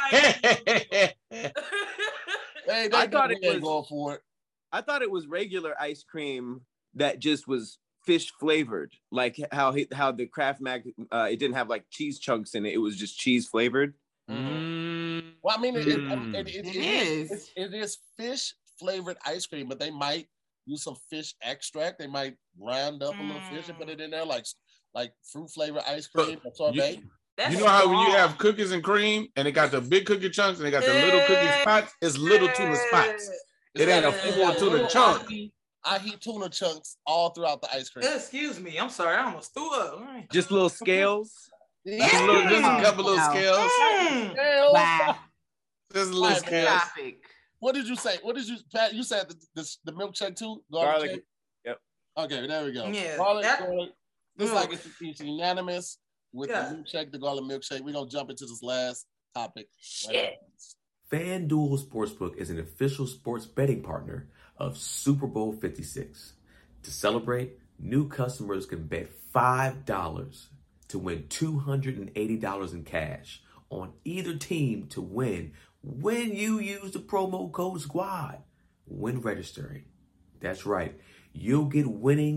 I thought it was going for it. I thought it was regular ice cream that just was fish flavored, like how the Kraft Mac it didn't have like cheese chunks in it. It was just cheese flavored. Mm-hmm. Well, I mean, it is fish flavored ice cream, but they might use some fish extract. They might round up a little fish and put it in there, like fruit flavored ice cream or sorbet. You know how when you have cookies and cream and they got the big cookie chunks and they got the little cookie spots? It's little tuna spots. It ain't a full tuna chunk. I eat tuna chunks all throughout the ice cream. Excuse me. I'm sorry. I almost threw up. Just little scales? Just a couple little scales. Wow. Just a little scales. What did you say? Pat? You said the milkshake too? Garlic. Yep. Okay, there we go. Yeah. Garlic. Looks like it's unanimous with the milkshake, the garlic milkshake. We're going to jump into this last topic. Shit. FanDuel Sportsbook is an official sports betting partner of Super Bowl 56. To celebrate, new customers can bet $5 to win $280 in cash on either team to win when you use the promo code SQUAD when registering. That's right. You'll get winnings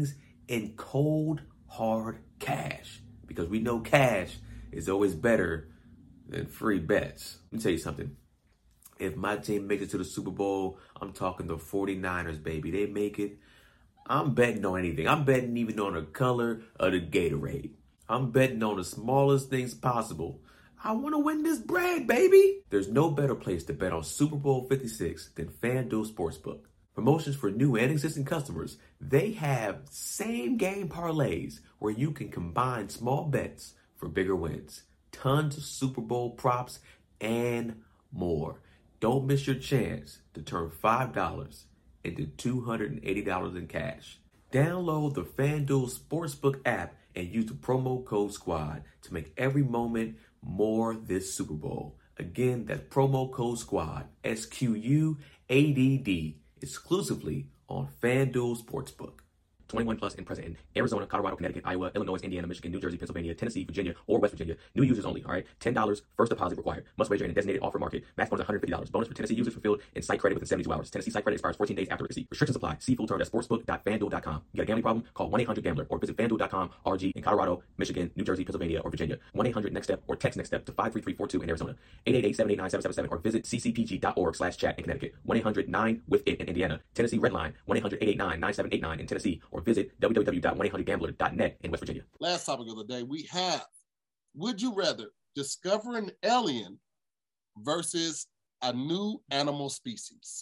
in cold, hard cash. Because we know cash is always better than free bets. Let me tell you something. If my team makes it to the Super Bowl, I'm talking the 49ers, baby. They make it. I'm betting on anything. I'm betting even on the color of the Gatorade. I'm betting on the smallest things possible. I want to win this bread, baby. There's no better place to bet on Super Bowl 56 than FanDuel Sportsbook. Promotions for new and existing customers. They have same game parlays where you can combine small bets for bigger wins. Tons of Super Bowl props and more. Don't miss your chance to turn $5 into $280 in cash. Download the FanDuel Sportsbook app and use the promo code SQUAD to make every moment more this Super Bowl. Again, that's promo code SQUAD, SQUADD, exclusively on FanDuel Sportsbook. 21 plus and present in Arizona, Colorado, Connecticut, Iowa, Illinois, Indiana, Michigan, New Jersey, Pennsylvania, Tennessee, Virginia, or West Virginia. New users only, all right? $10 first deposit required. Must wager in a designated offer market. Max bonus $150. Bonus for Tennessee users fulfilled in site credit within 72 hours. Tennessee site credit expires 14 days after receipt. Restrictions apply. See full terms at sportsbook.fanduel.com. You got a gambling problem? Call 1-800-GAMBLER or visit fanduel.com, RG in Colorado, Michigan, New Jersey, Pennsylvania, or Virginia. 1-800-NEXT-STEP or text NEXT-STEP to 53342 in Arizona. 888-789-777 or visit ccpg.org/chat in Connecticut. 1-800-9-WITH-IT in Indiana. Tennessee Redline 1-800-889-9789 in Tennessee or visit www.1800gambler.net in West Virginia. Last topic of the day, we have, would you rather discover an alien versus a new animal species?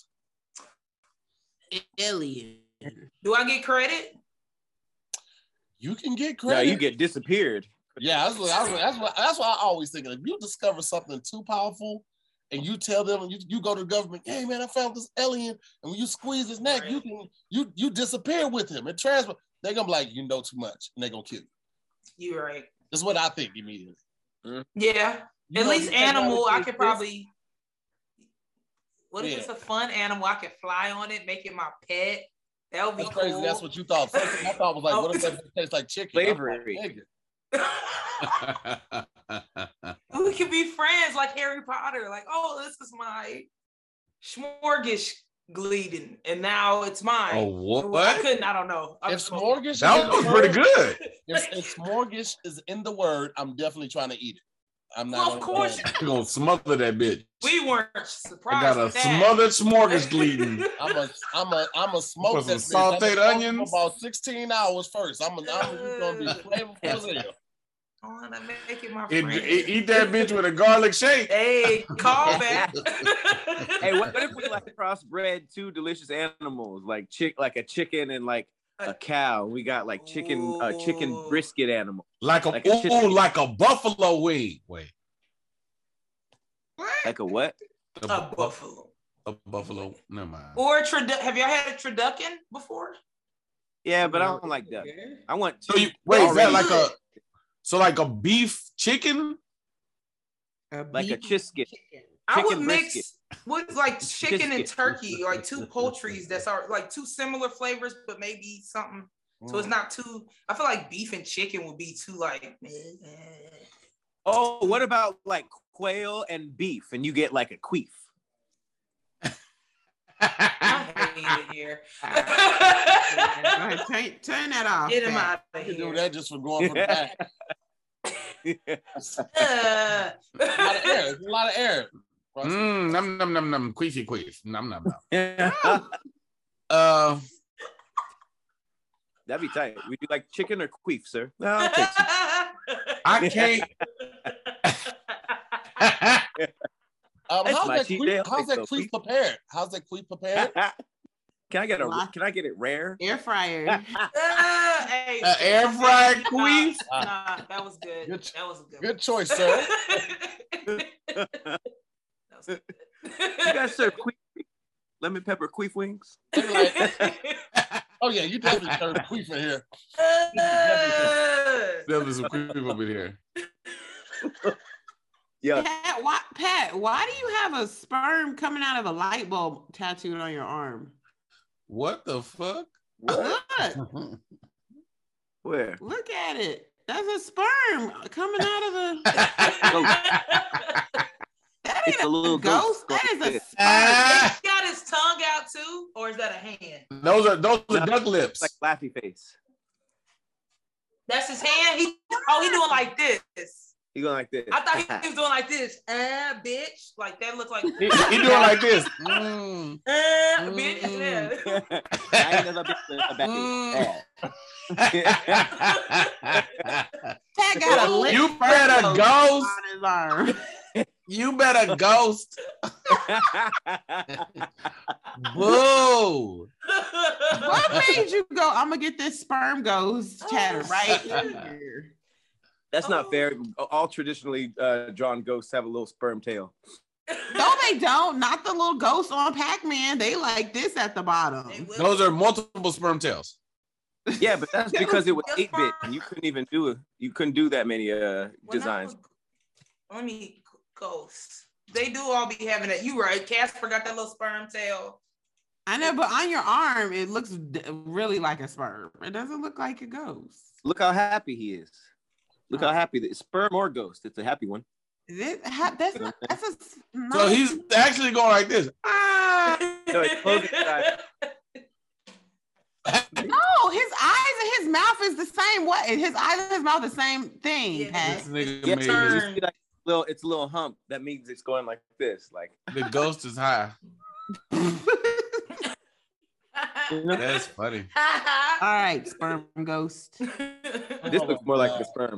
Alien. Do I get credit? You can get credit. No, you get disappeared. Yeah, that's what I always think. If you discover something too powerful and you tell them, you go to the government, hey man, I found this alien, and when you squeeze his neck, right, you disappear with him and transfer. They're gonna be like, you know too much, and they're gonna kill you. You're right. That's what I think immediately. Yeah. At least animal, I could probably. What if it's a fun animal? I could fly on it, make it my pet. That would be cool. Crazy. That's what you thought. First thing I thought was like, what if that tastes like chicken? Slavery. We could be friends like Harry Potter. Like, oh, this is my smorgasbord, and now it's mine. Oh, what? I don't know. If smorgasbord, that was pretty good. If smorgasbord is in the word, I'm definitely trying to eat it. I'm not. Well, of course, you're gonna smother that bitch. We weren't surprised. I got a smothered smorgasbord. I'm a smoke some that sauteed onions. About 16 hours first. I'm gonna be flavorful as hell. I want to make it my friend. Eat that bitch with a garlic shake. Hey, call back. Hey, what if we like crossbred two delicious animals, like a chicken and like a cow? We got like chicken brisket animal. Like a buffalo wing. Wait. What? Like a what? A buffalo. A buffalo. Never mind. Or have y'all had a turducken before? Yeah, but I don't like duck. I want. So is that like a? So like a beef chicken? Like a Triscuit. I would mix with like chicken and turkey, like two poultries that are like two similar flavors, but maybe something. So it's not too, I feel like beef and chicken would be too like. Oh, what about like quail and beef and you get like a queef? I hate it here. Turn that off. Get him out of You here. do that just for going from the back. A lot of air. Num num num num queefy queef. Num num num. That'd be tight. Would you like chicken or queef, sir? No, I'll take some. I can't. How's that queef prepared? How's that queef prepared? Can I get it rare? Air fryer. Hey, air fried queef. Nah, that was good. That was a good choice, sir. That was good. You guys serve queef, lemon pepper queef wings? Oh yeah, you definitely serve queef in here. There's some queef over here. Yeah. Pat, why do you have a sperm coming out of a light bulb tattooed on your arm? What the fuck? What? Where? Look at it. That's a sperm coming out of the. That ain't a little ghost. That is a sperm. He got his tongue out too, or is that a hand? Those are duck lips. Like Laffy Face. That's his hand. He doing like this. He going like this. I thought he was doing like this. Bitch. Like that looked like he doing like this. Bitch. Yeah. I ain't never been about That got a lip You better ghost. on his arm. You better ghost. Boo. What made you go? I'm gonna get this sperm ghost chatter right here. That's not fair. All traditionally drawn ghosts have a little sperm tail. No, they don't. Not the little ghost on Pac-Man. They like this at the bottom. Those are multiple sperm tails. Yeah, but that's because it was 8-bit and you couldn't even do it. You couldn't do that many designs. Let me ghosts. They do all be having that. You right. Casper got that little sperm tail. I know, but on your arm, it looks really like a sperm. It doesn't look like a ghost. Look how happy he is. Look how happy. Sperm or ghost. It's a happy one. So he's actually going like this. No, it's closing side. No, his eyes and his mouth is the same. What? His eyes and his mouth the same thing. Yeah, it's a little hump. That means it's going like this. Like the ghost is high. That's funny. All right, sperm ghost. This looks more like a sperm.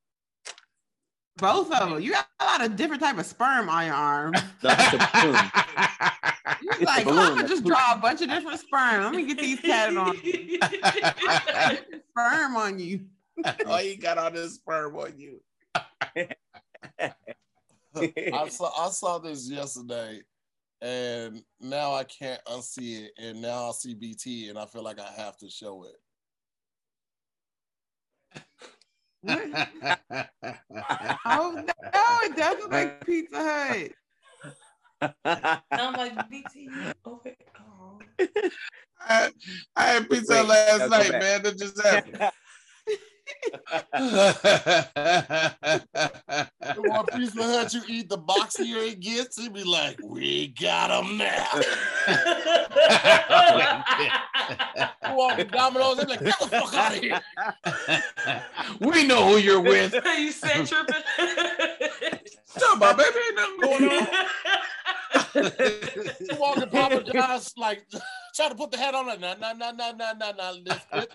Both of them. You got a lot of different type of sperm on your arm. That's a balloon. You're like, I'm gonna just draw a bunch of different sperm. Let me get these tatted on. Sperm on you. Oh, you got all this sperm on you. I saw this yesterday, and now I can't unsee it. And now I see BT, and I feel like I have to show it. Oh no, it does look like Pizza Hut. I'm like BT. Okay. Oh. I had pizza last night, man. That just happened. One Pizza Hut, you eat the boxier it gets, it be like, we got them now. You walk to Domino's, they be like, get the fuck out of here. We know who you're with. You said tripping. Stop, my baby, ain't nothing going on. You walk to Papa John's, like, try to put the hat on it. Nah, lift it.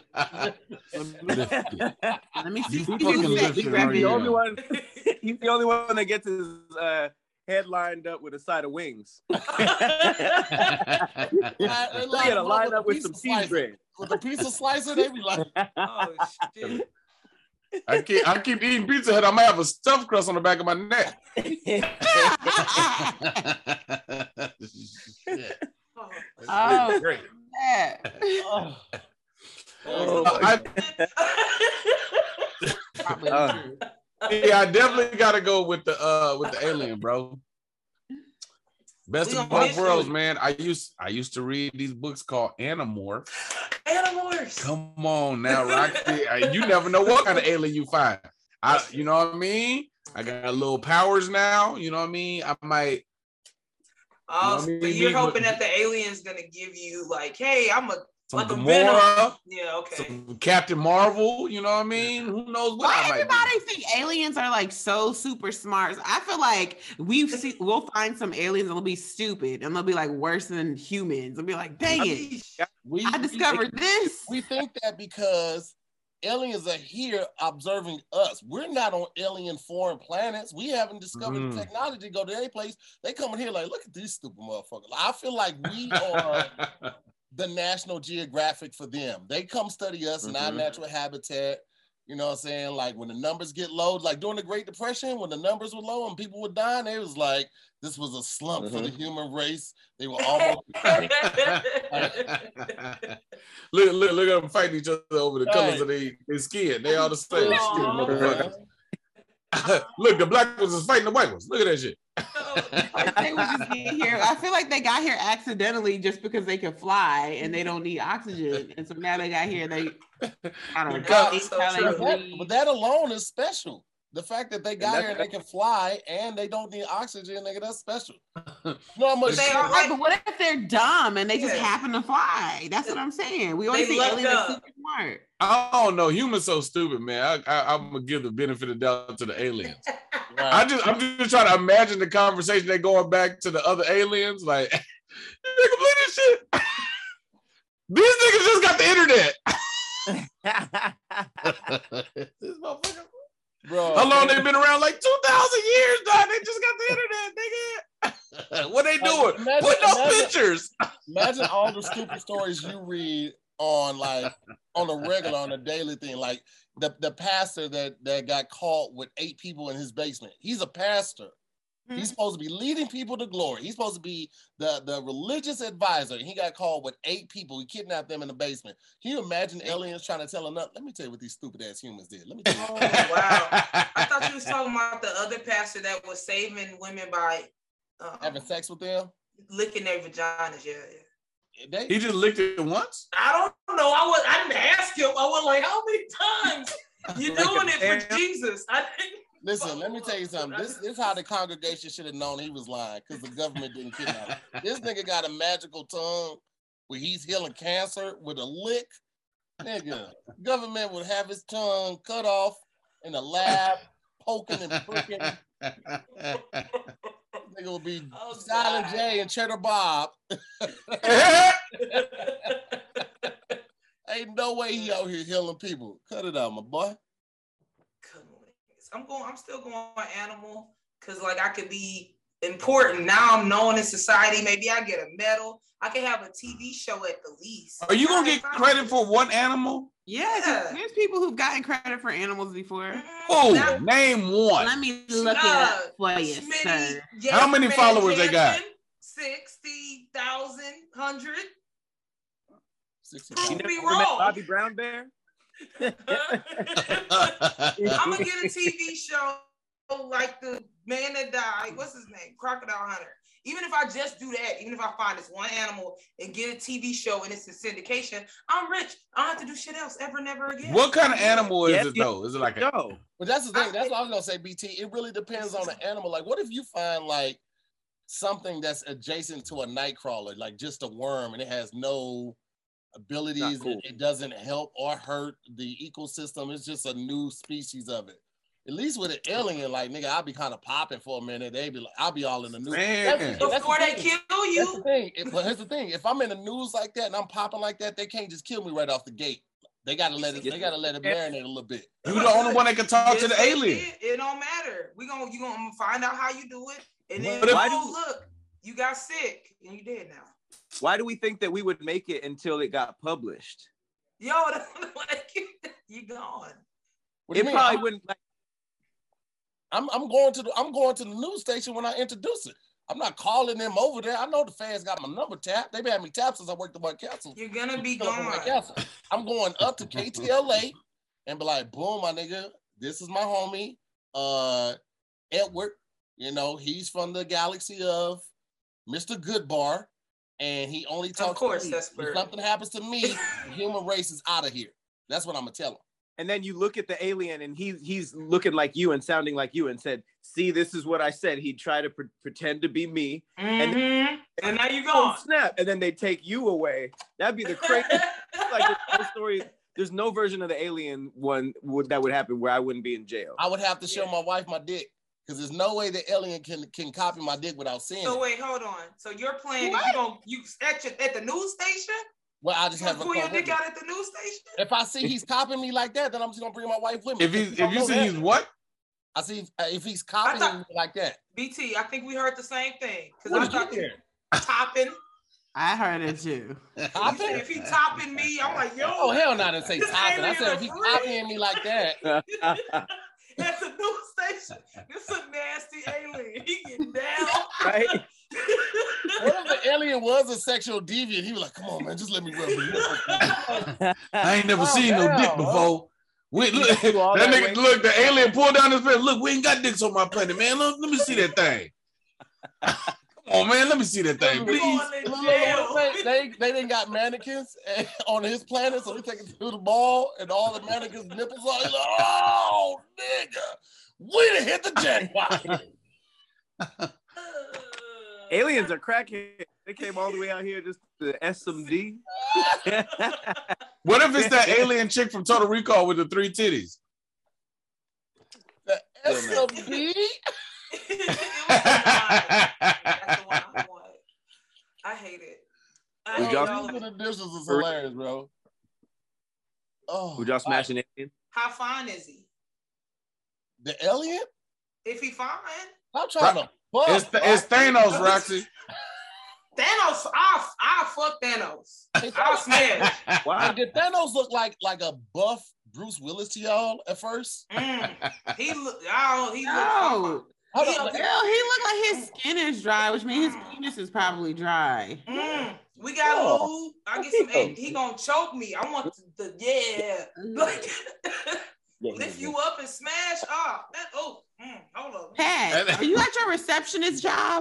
Let me see. He's the only one. He's the only one that gets his head lined up with a side of wings. He had to line up with some cheese bread. With a pizza slicer, they be like, oh shit. I keep eating Pizza Hut. I might have a stuffed crust on the back of my neck. Oh, great. Yeah. Yeah, I definitely got to go with the alien, bro. Best of both worlds, man. I used to read these books called Animorphs. Animorphs. Come on now, Rocky. You never know what kind of alien you find. You know what I mean? I got little powers now. You know what I mean? I might. Oh, so you're hoping that the alien's gonna give you like, hey, I'm some like Gamora, a Venom. Yeah, okay. Some Captain Marvel. You know what I mean? Who knows what? Why everybody think aliens are like so super smart? I feel like we'll find some aliens and they'll be stupid and they'll be like worse than humans. They'll be like, dang it, I discovered this. We think that because aliens are here observing us. We're not on alien foreign planets. We haven't discovered the technology to go to their place. They come in here like, look at these stupid motherfuckers. I feel like we are the National Geographic for them. They come study us in our natural habitat. You know what I'm saying? Like when the numbers get low, like during the Great Depression, when the numbers were low and people were dying, it was like, this was a slump for the human race. They were almost look at them fighting each other over the colors of their skin. They all the same skin, motherfuckers. Look, the black ones is fighting the white ones. Look at that shit. They would just get here. I feel like they got here accidentally just because they can fly and they don't need oxygen. And so now they got here, I don't know. But that alone is special. The fact that they got here and they can fly and they don't need oxygen, nigga, that's special. You know how much but what if they're dumb and they just happen to fly? That's what I'm saying. We always think aliens are super smart. I don't know. Humans so stupid, man. I'm gonna give the benefit of the doubt to the aliens. Right. I'm just trying to imagine the conversation. They going back to the other aliens, like, you nigga believe this shit? These niggas just got the internet. This motherfucker. Bro, how long they been around? Like 2,000 years, dog. They just got the internet, nigga. What they doing? Put no pictures. Imagine all the stupid stories you read on the regular, on a daily thing. Like the pastor that got caught with 8 people in his basement. He's a pastor. Mm-hmm. He's supposed to be leading people to glory. He's supposed to be the religious advisor. He got caught with 8 people. He kidnapped them in the basement. Can you imagine aliens trying to tell enough? Let me tell you what these stupid ass humans did. Let me tell you. Oh, wow. I thought you was talking about the other pastor that was saving women by having sex with them, licking their vaginas. Yeah. He just licked it once? I don't know. I didn't ask him. I was like, how many times you doing it for Jesus? Listen, let me tell you something. This is how the congregation should have known he was lying, because the government didn't kidnap him. This nigga got a magical tongue where he's healing cancer with a lick. Nigga, government would have his tongue cut off in a lab, poking and pricking. Nigga would be Silent J and Cheddar Bob. Ain't no way he out here healing people. Cut it out, my boy. I'm still going animal, because like I could be important. Now I'm known in society. Maybe I get a medal. I could have a TV show at the least. Are you gonna get credit for one animal? Yes, there's people who've gotten credit for animals before. Oh, name one. Let me look it up for you, sir. How many followers they got? 60,100. You never met Bobby Brown Bear? I'm gonna get a TV show like the man that died. What's his name? Crocodile Hunter. Even if I just do that, even if I find this one animal and get a TV show and it's a syndication, I'm rich. I don't have to do shit else ever, never again. What kind of animal is it though? Is it like a show? But that's the thing. That's what I was gonna say, BT. It really depends on the animal. Like, what if you find like something that's adjacent to a nightcrawler, like just a worm, and it has no abilities, cool. It doesn't help or hurt the ecosystem. It's just a new species of it. At least with an alien, like, nigga, I'll be kind of popping for a minute. They be like, I'll be all in the news. Before they kill you. That's the thing. But here's the thing. If I'm in the news like that and I'm popping like that, they can't just kill me right off the gate. They gotta let it marinate a little bit. You're the only one that can talk to the alien. It don't matter. You gonna find out how you do it. And then look, you got sick and you dead now. Why do we think that we would make it until it got published? Yo, like you gone. It probably wouldn't. Like, I'm going to the news station when I introduce it. I'm not calling them over there. I know the fans got my number tapped. They've had me tapped since I worked at White Castle. You're gonna be gone. I'm going up to KTLA and be like, boom, my nigga, this is my homie, Edward. You know, he's from the galaxy of Mr. Goodbar. And he only talks. Of course, to me. That's if something happens to me, the human race is out of here. That's what I'm gonna tell him. And then you look at the alien, and he's looking like you and sounding like you, and said, "See, this is what I said." He'd try to pretend to be me, and now you go snap, and then they take you away. That'd be the craziest. Like the story. There's no version of the alien one that would happen where I wouldn't be in jail. I would have to show my wife my dick. Because there's no way the alien can copy my dick without seeing it. So wait, hold on. So your plan is you at the news station? Well, I just have pull your dick out at the news station. If I see he's copying me like that, then I'm just gonna bring my wife with me. If you see he's what? I see if he's copying me like that. BT, I think we heard the same thing. Because I thought topping. I heard it too. Topping? If he topping me, I'm like, yo. Oh hell no, I didn't say topping. I said if he's copying me like that. At the news station, this is a nasty alien. He getting down. Right? What if the alien was a sexual deviant? He was like, come on, man, just let me rub you. I ain't never seen no dick before. Wait, look, that nigga, look, the alien pulled down his pants. Look, we ain't got dicks on my planet, man. Let me see that thing. Come on, man, let me see that thing, please. They didn't got mannequins on his planet, so they take it through the ball, and all the mannequins' nipples are like, oh, nigga, We done hit the jackpot. Aliens are crackheads. They came all the way out here just to SMD. What if it's that alien chick from Total Recall with the 3 titties? The SMD? That's the one I want. I hate it. Would y'all the dishes is hilarious, bro. Oh, would y'all smash an alien? How fine is he? The alien? If he fine. I'm trying to fuck. It's Thanos, Roxy. Thanos, I'll fuck Thanos. I'll smash. Wow. Did Thanos look like a buff Bruce Willis to y'all at first? He looked. No. He looked like his skin is dry, which means his penis is probably dry. We got lube. I get some. Hey, he gonna choke me. I want the like lift you up and smash. Hold on. Pat, are you at your receptionist job?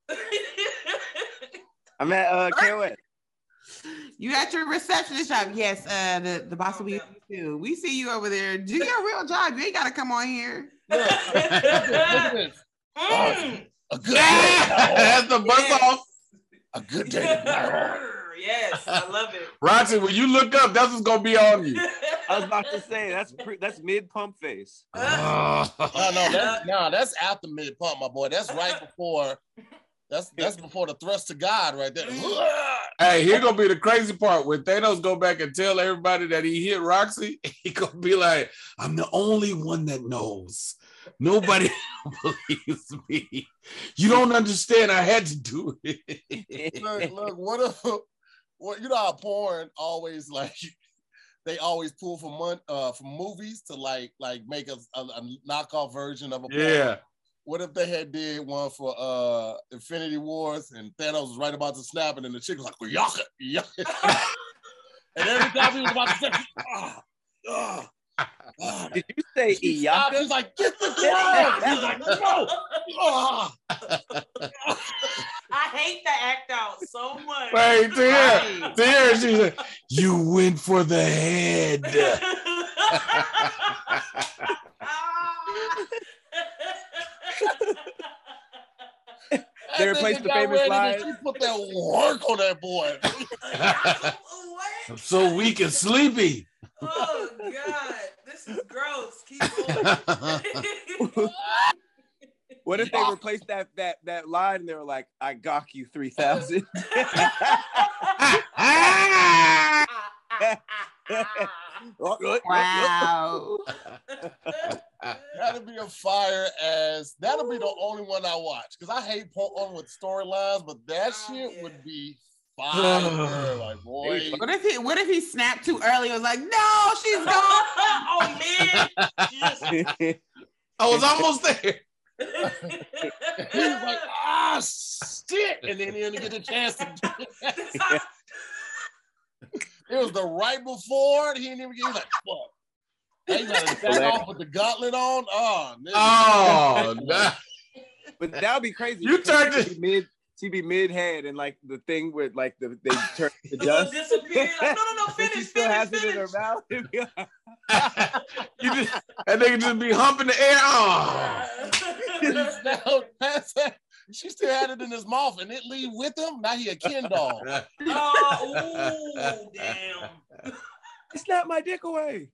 I'm at KOS. You at your receptionist job? Yes. The boss will be with you too. We see you over there. Do your real job. You ain't gotta come on here. Look at this. A good That's the buzz off. A good day. Yes, I love it. Roxy, when you look up, that's what's gonna be on you. I was about to say that's mid pump face. No, that's after mid pump, my boy. That's right before. That's before the thrust to God right there. Hey, here gonna be the crazy part when Thanos go back and tell everybody that he hit Roxy. He gonna be like, "I'm the only one that knows. Nobody believes me. You don't understand. I had to do it." Look. What you know how porn always they always pull from movies to like make a knockoff version of a porn. Yeah. What if they had did one for Infinity Wars and Thanos was right about to snap and then the chick was like, well, yaka. And every time he was about to say, did you say Iyaka? He's like, get the glove. He's like, no. I hate that act out so much. Wait, there, she said, you went for the head. They replaced the famous line. She put that work on that boy. I'm so weak and sleepy. Oh God, this is gross. Keep going. What if they replaced that line and they were like, "I got you 3,000." Wow. That'll be a fire ass. That'll be the only one I watch because I hate porn with storylines, but that shit would be fire. Like, boy. What if he snapped too early? And was like, no, she's gone. Oh man. I was almost there. He was like, shit. And then he didn't get a chance to do it. It was the right before. He didn't even get like, fuck. They got to back off with the gauntlet on. Nah. But that would be crazy. You turned it. She'd be mid head and like the thing with like they turn the dust. Disappear. Like, no, finish. It in her mouth. And they can just be humping the air. She still had it in his mouth and it leave with him. Now he a Ken doll. Oh, damn. Snap my dick away.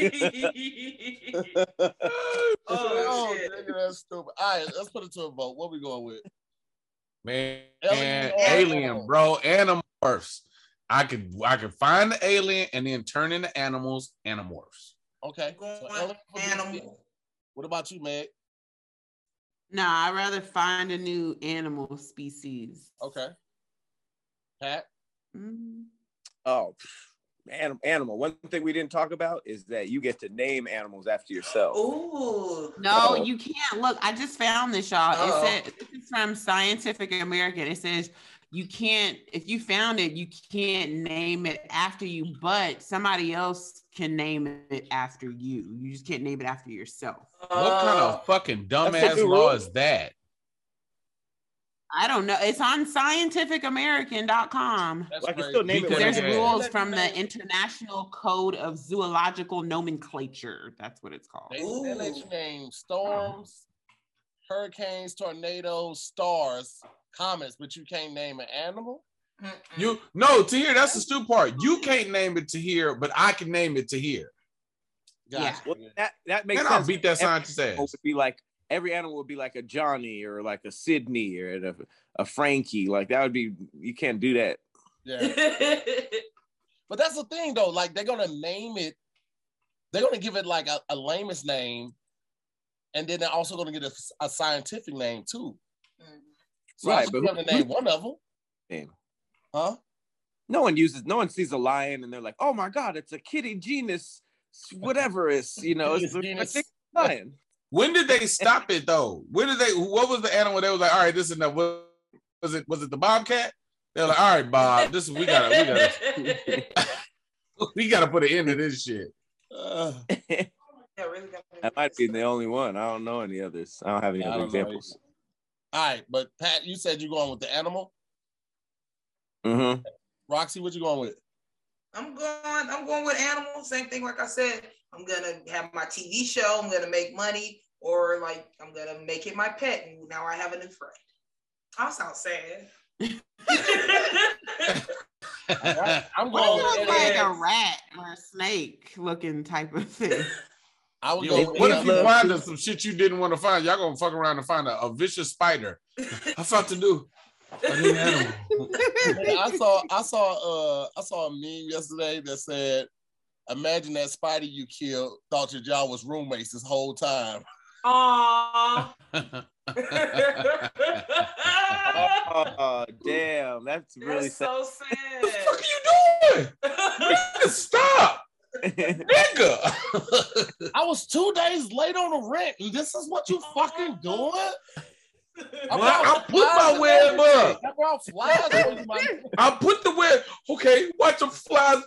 Oh, shit. That's stupid. All right, let's put it to a vote. What we going with? Man, alien, bro. Animorphs. I could find the alien and then turn into animals. Animorphs. Okay. So animal. What about you, Meg? Nah, I'd rather find a new animal species. Okay. Pat? Oh, animal. One thing we didn't talk about is that you get to name animals after yourself. Ooh. No, you can't. Look, I just found this, y'all. It said, this is from Scientific American. It says you can't, if you found it, you can't name it after you, but somebody else can name it after you. You just can't name it after yourself. What kind of fucking dumbass law is that? I don't know. It's on scientificamerican.com. I can still name it. There's rules from the International Code of Zoological Nomenclature. That's what it's called. They let you name storms, hurricanes, tornadoes, stars, comets, but you can't name an animal. Tahir, that's the stupid part. You can't name it Tahir, but I can name it Tahir. Gotcha. Well, that makes then sense. I'll beat that scientist's ass. Would be like every animal would be like a Johnny or like a Sydney or a Frankie. Like that would be. You can't do that. Yeah. But that's the thing, though. Like they're gonna name it. They're gonna give it like a lamest name, and then they're also gonna get a scientific name too. So Right, but gonna name one of them. Damn. Huh? No one sees a lion and they're like, oh my God, it's a kitty genus, whatever it's, it's a lion. When did they stop it though? What was the animal that was like, all right, this is enough? Was it the bobcat? They're like, all right, Bob, we gotta put an end to this shit. That might be the only one. I don't know any others. I don't have any other examples. All right, but Pat, you said you're going with the animal. Mm-hmm. Roxy, what you going with? I'm going with animals. Same thing, like I said. I'm gonna have my TV show. I'm gonna make money, or like I'm gonna make it my pet, and now I have a new friend. I sound sad. Right. I'm going with like a rat or a snake looking type of thing. I would go. What if you find some shit you didn't want to find? Y'all gonna fuck around and find a vicious spider. I thought to do. A new animal. I saw a meme yesterday that said, "Imagine that spider you killed thought your job was roommates this whole time." Aww. Oh, damn, that's really so sad. What the fuck are you doing? Stop, nigga. I was 2 days late on the rent, and this is what you fucking doing? I put my web up. I brought flies. I put the web. Okay, watch them flies.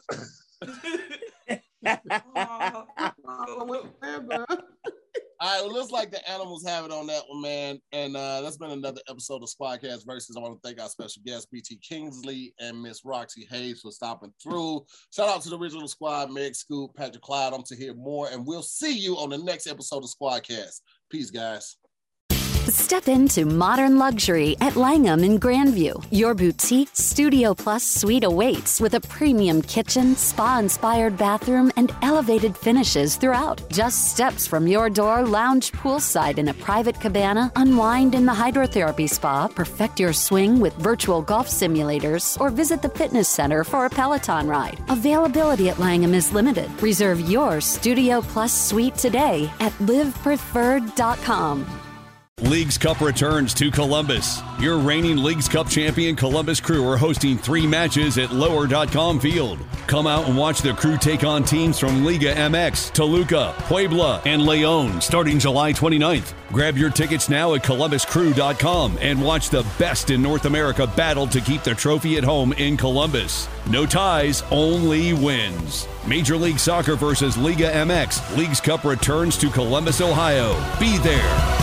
All right, well, looks like the animals have it on that one, man. And that's been another episode of Squadcast Versus. I want to thank our special guests, BT Kingsley and Miss Roxy Hayes, for stopping through. Shout out to the original squad, Meg Scoop, Patrick Cloud. I'm to hear more, and we'll see you on the next episode of Squadcast. Peace, guys. Step into modern luxury at Langham in Grandview. Your boutique Studio Plus suite awaits with a premium kitchen, spa-inspired bathroom, and elevated finishes throughout. Just steps from your door, lounge poolside in a private cabana, unwind in the hydrotherapy spa, perfect your swing with virtual golf simulators, or visit the fitness center for a Peloton ride. Availability at Langham is limited. Reserve your Studio Plus suite today at livepreferred.com. Leagues Cup returns to Columbus. Your reigning Leagues Cup champion Columbus Crew are hosting 3 matches at lower.com field. Come out and watch the Crew take on teams from Liga MX, Toluca, Puebla, and León starting July 29th. Grab your tickets now at columbuscrew.com and watch the best in North America battle to keep the trophy at home in Columbus. No ties, only wins. Major League Soccer versus Liga MX. Leagues Cup returns to Columbus, Ohio. Be there.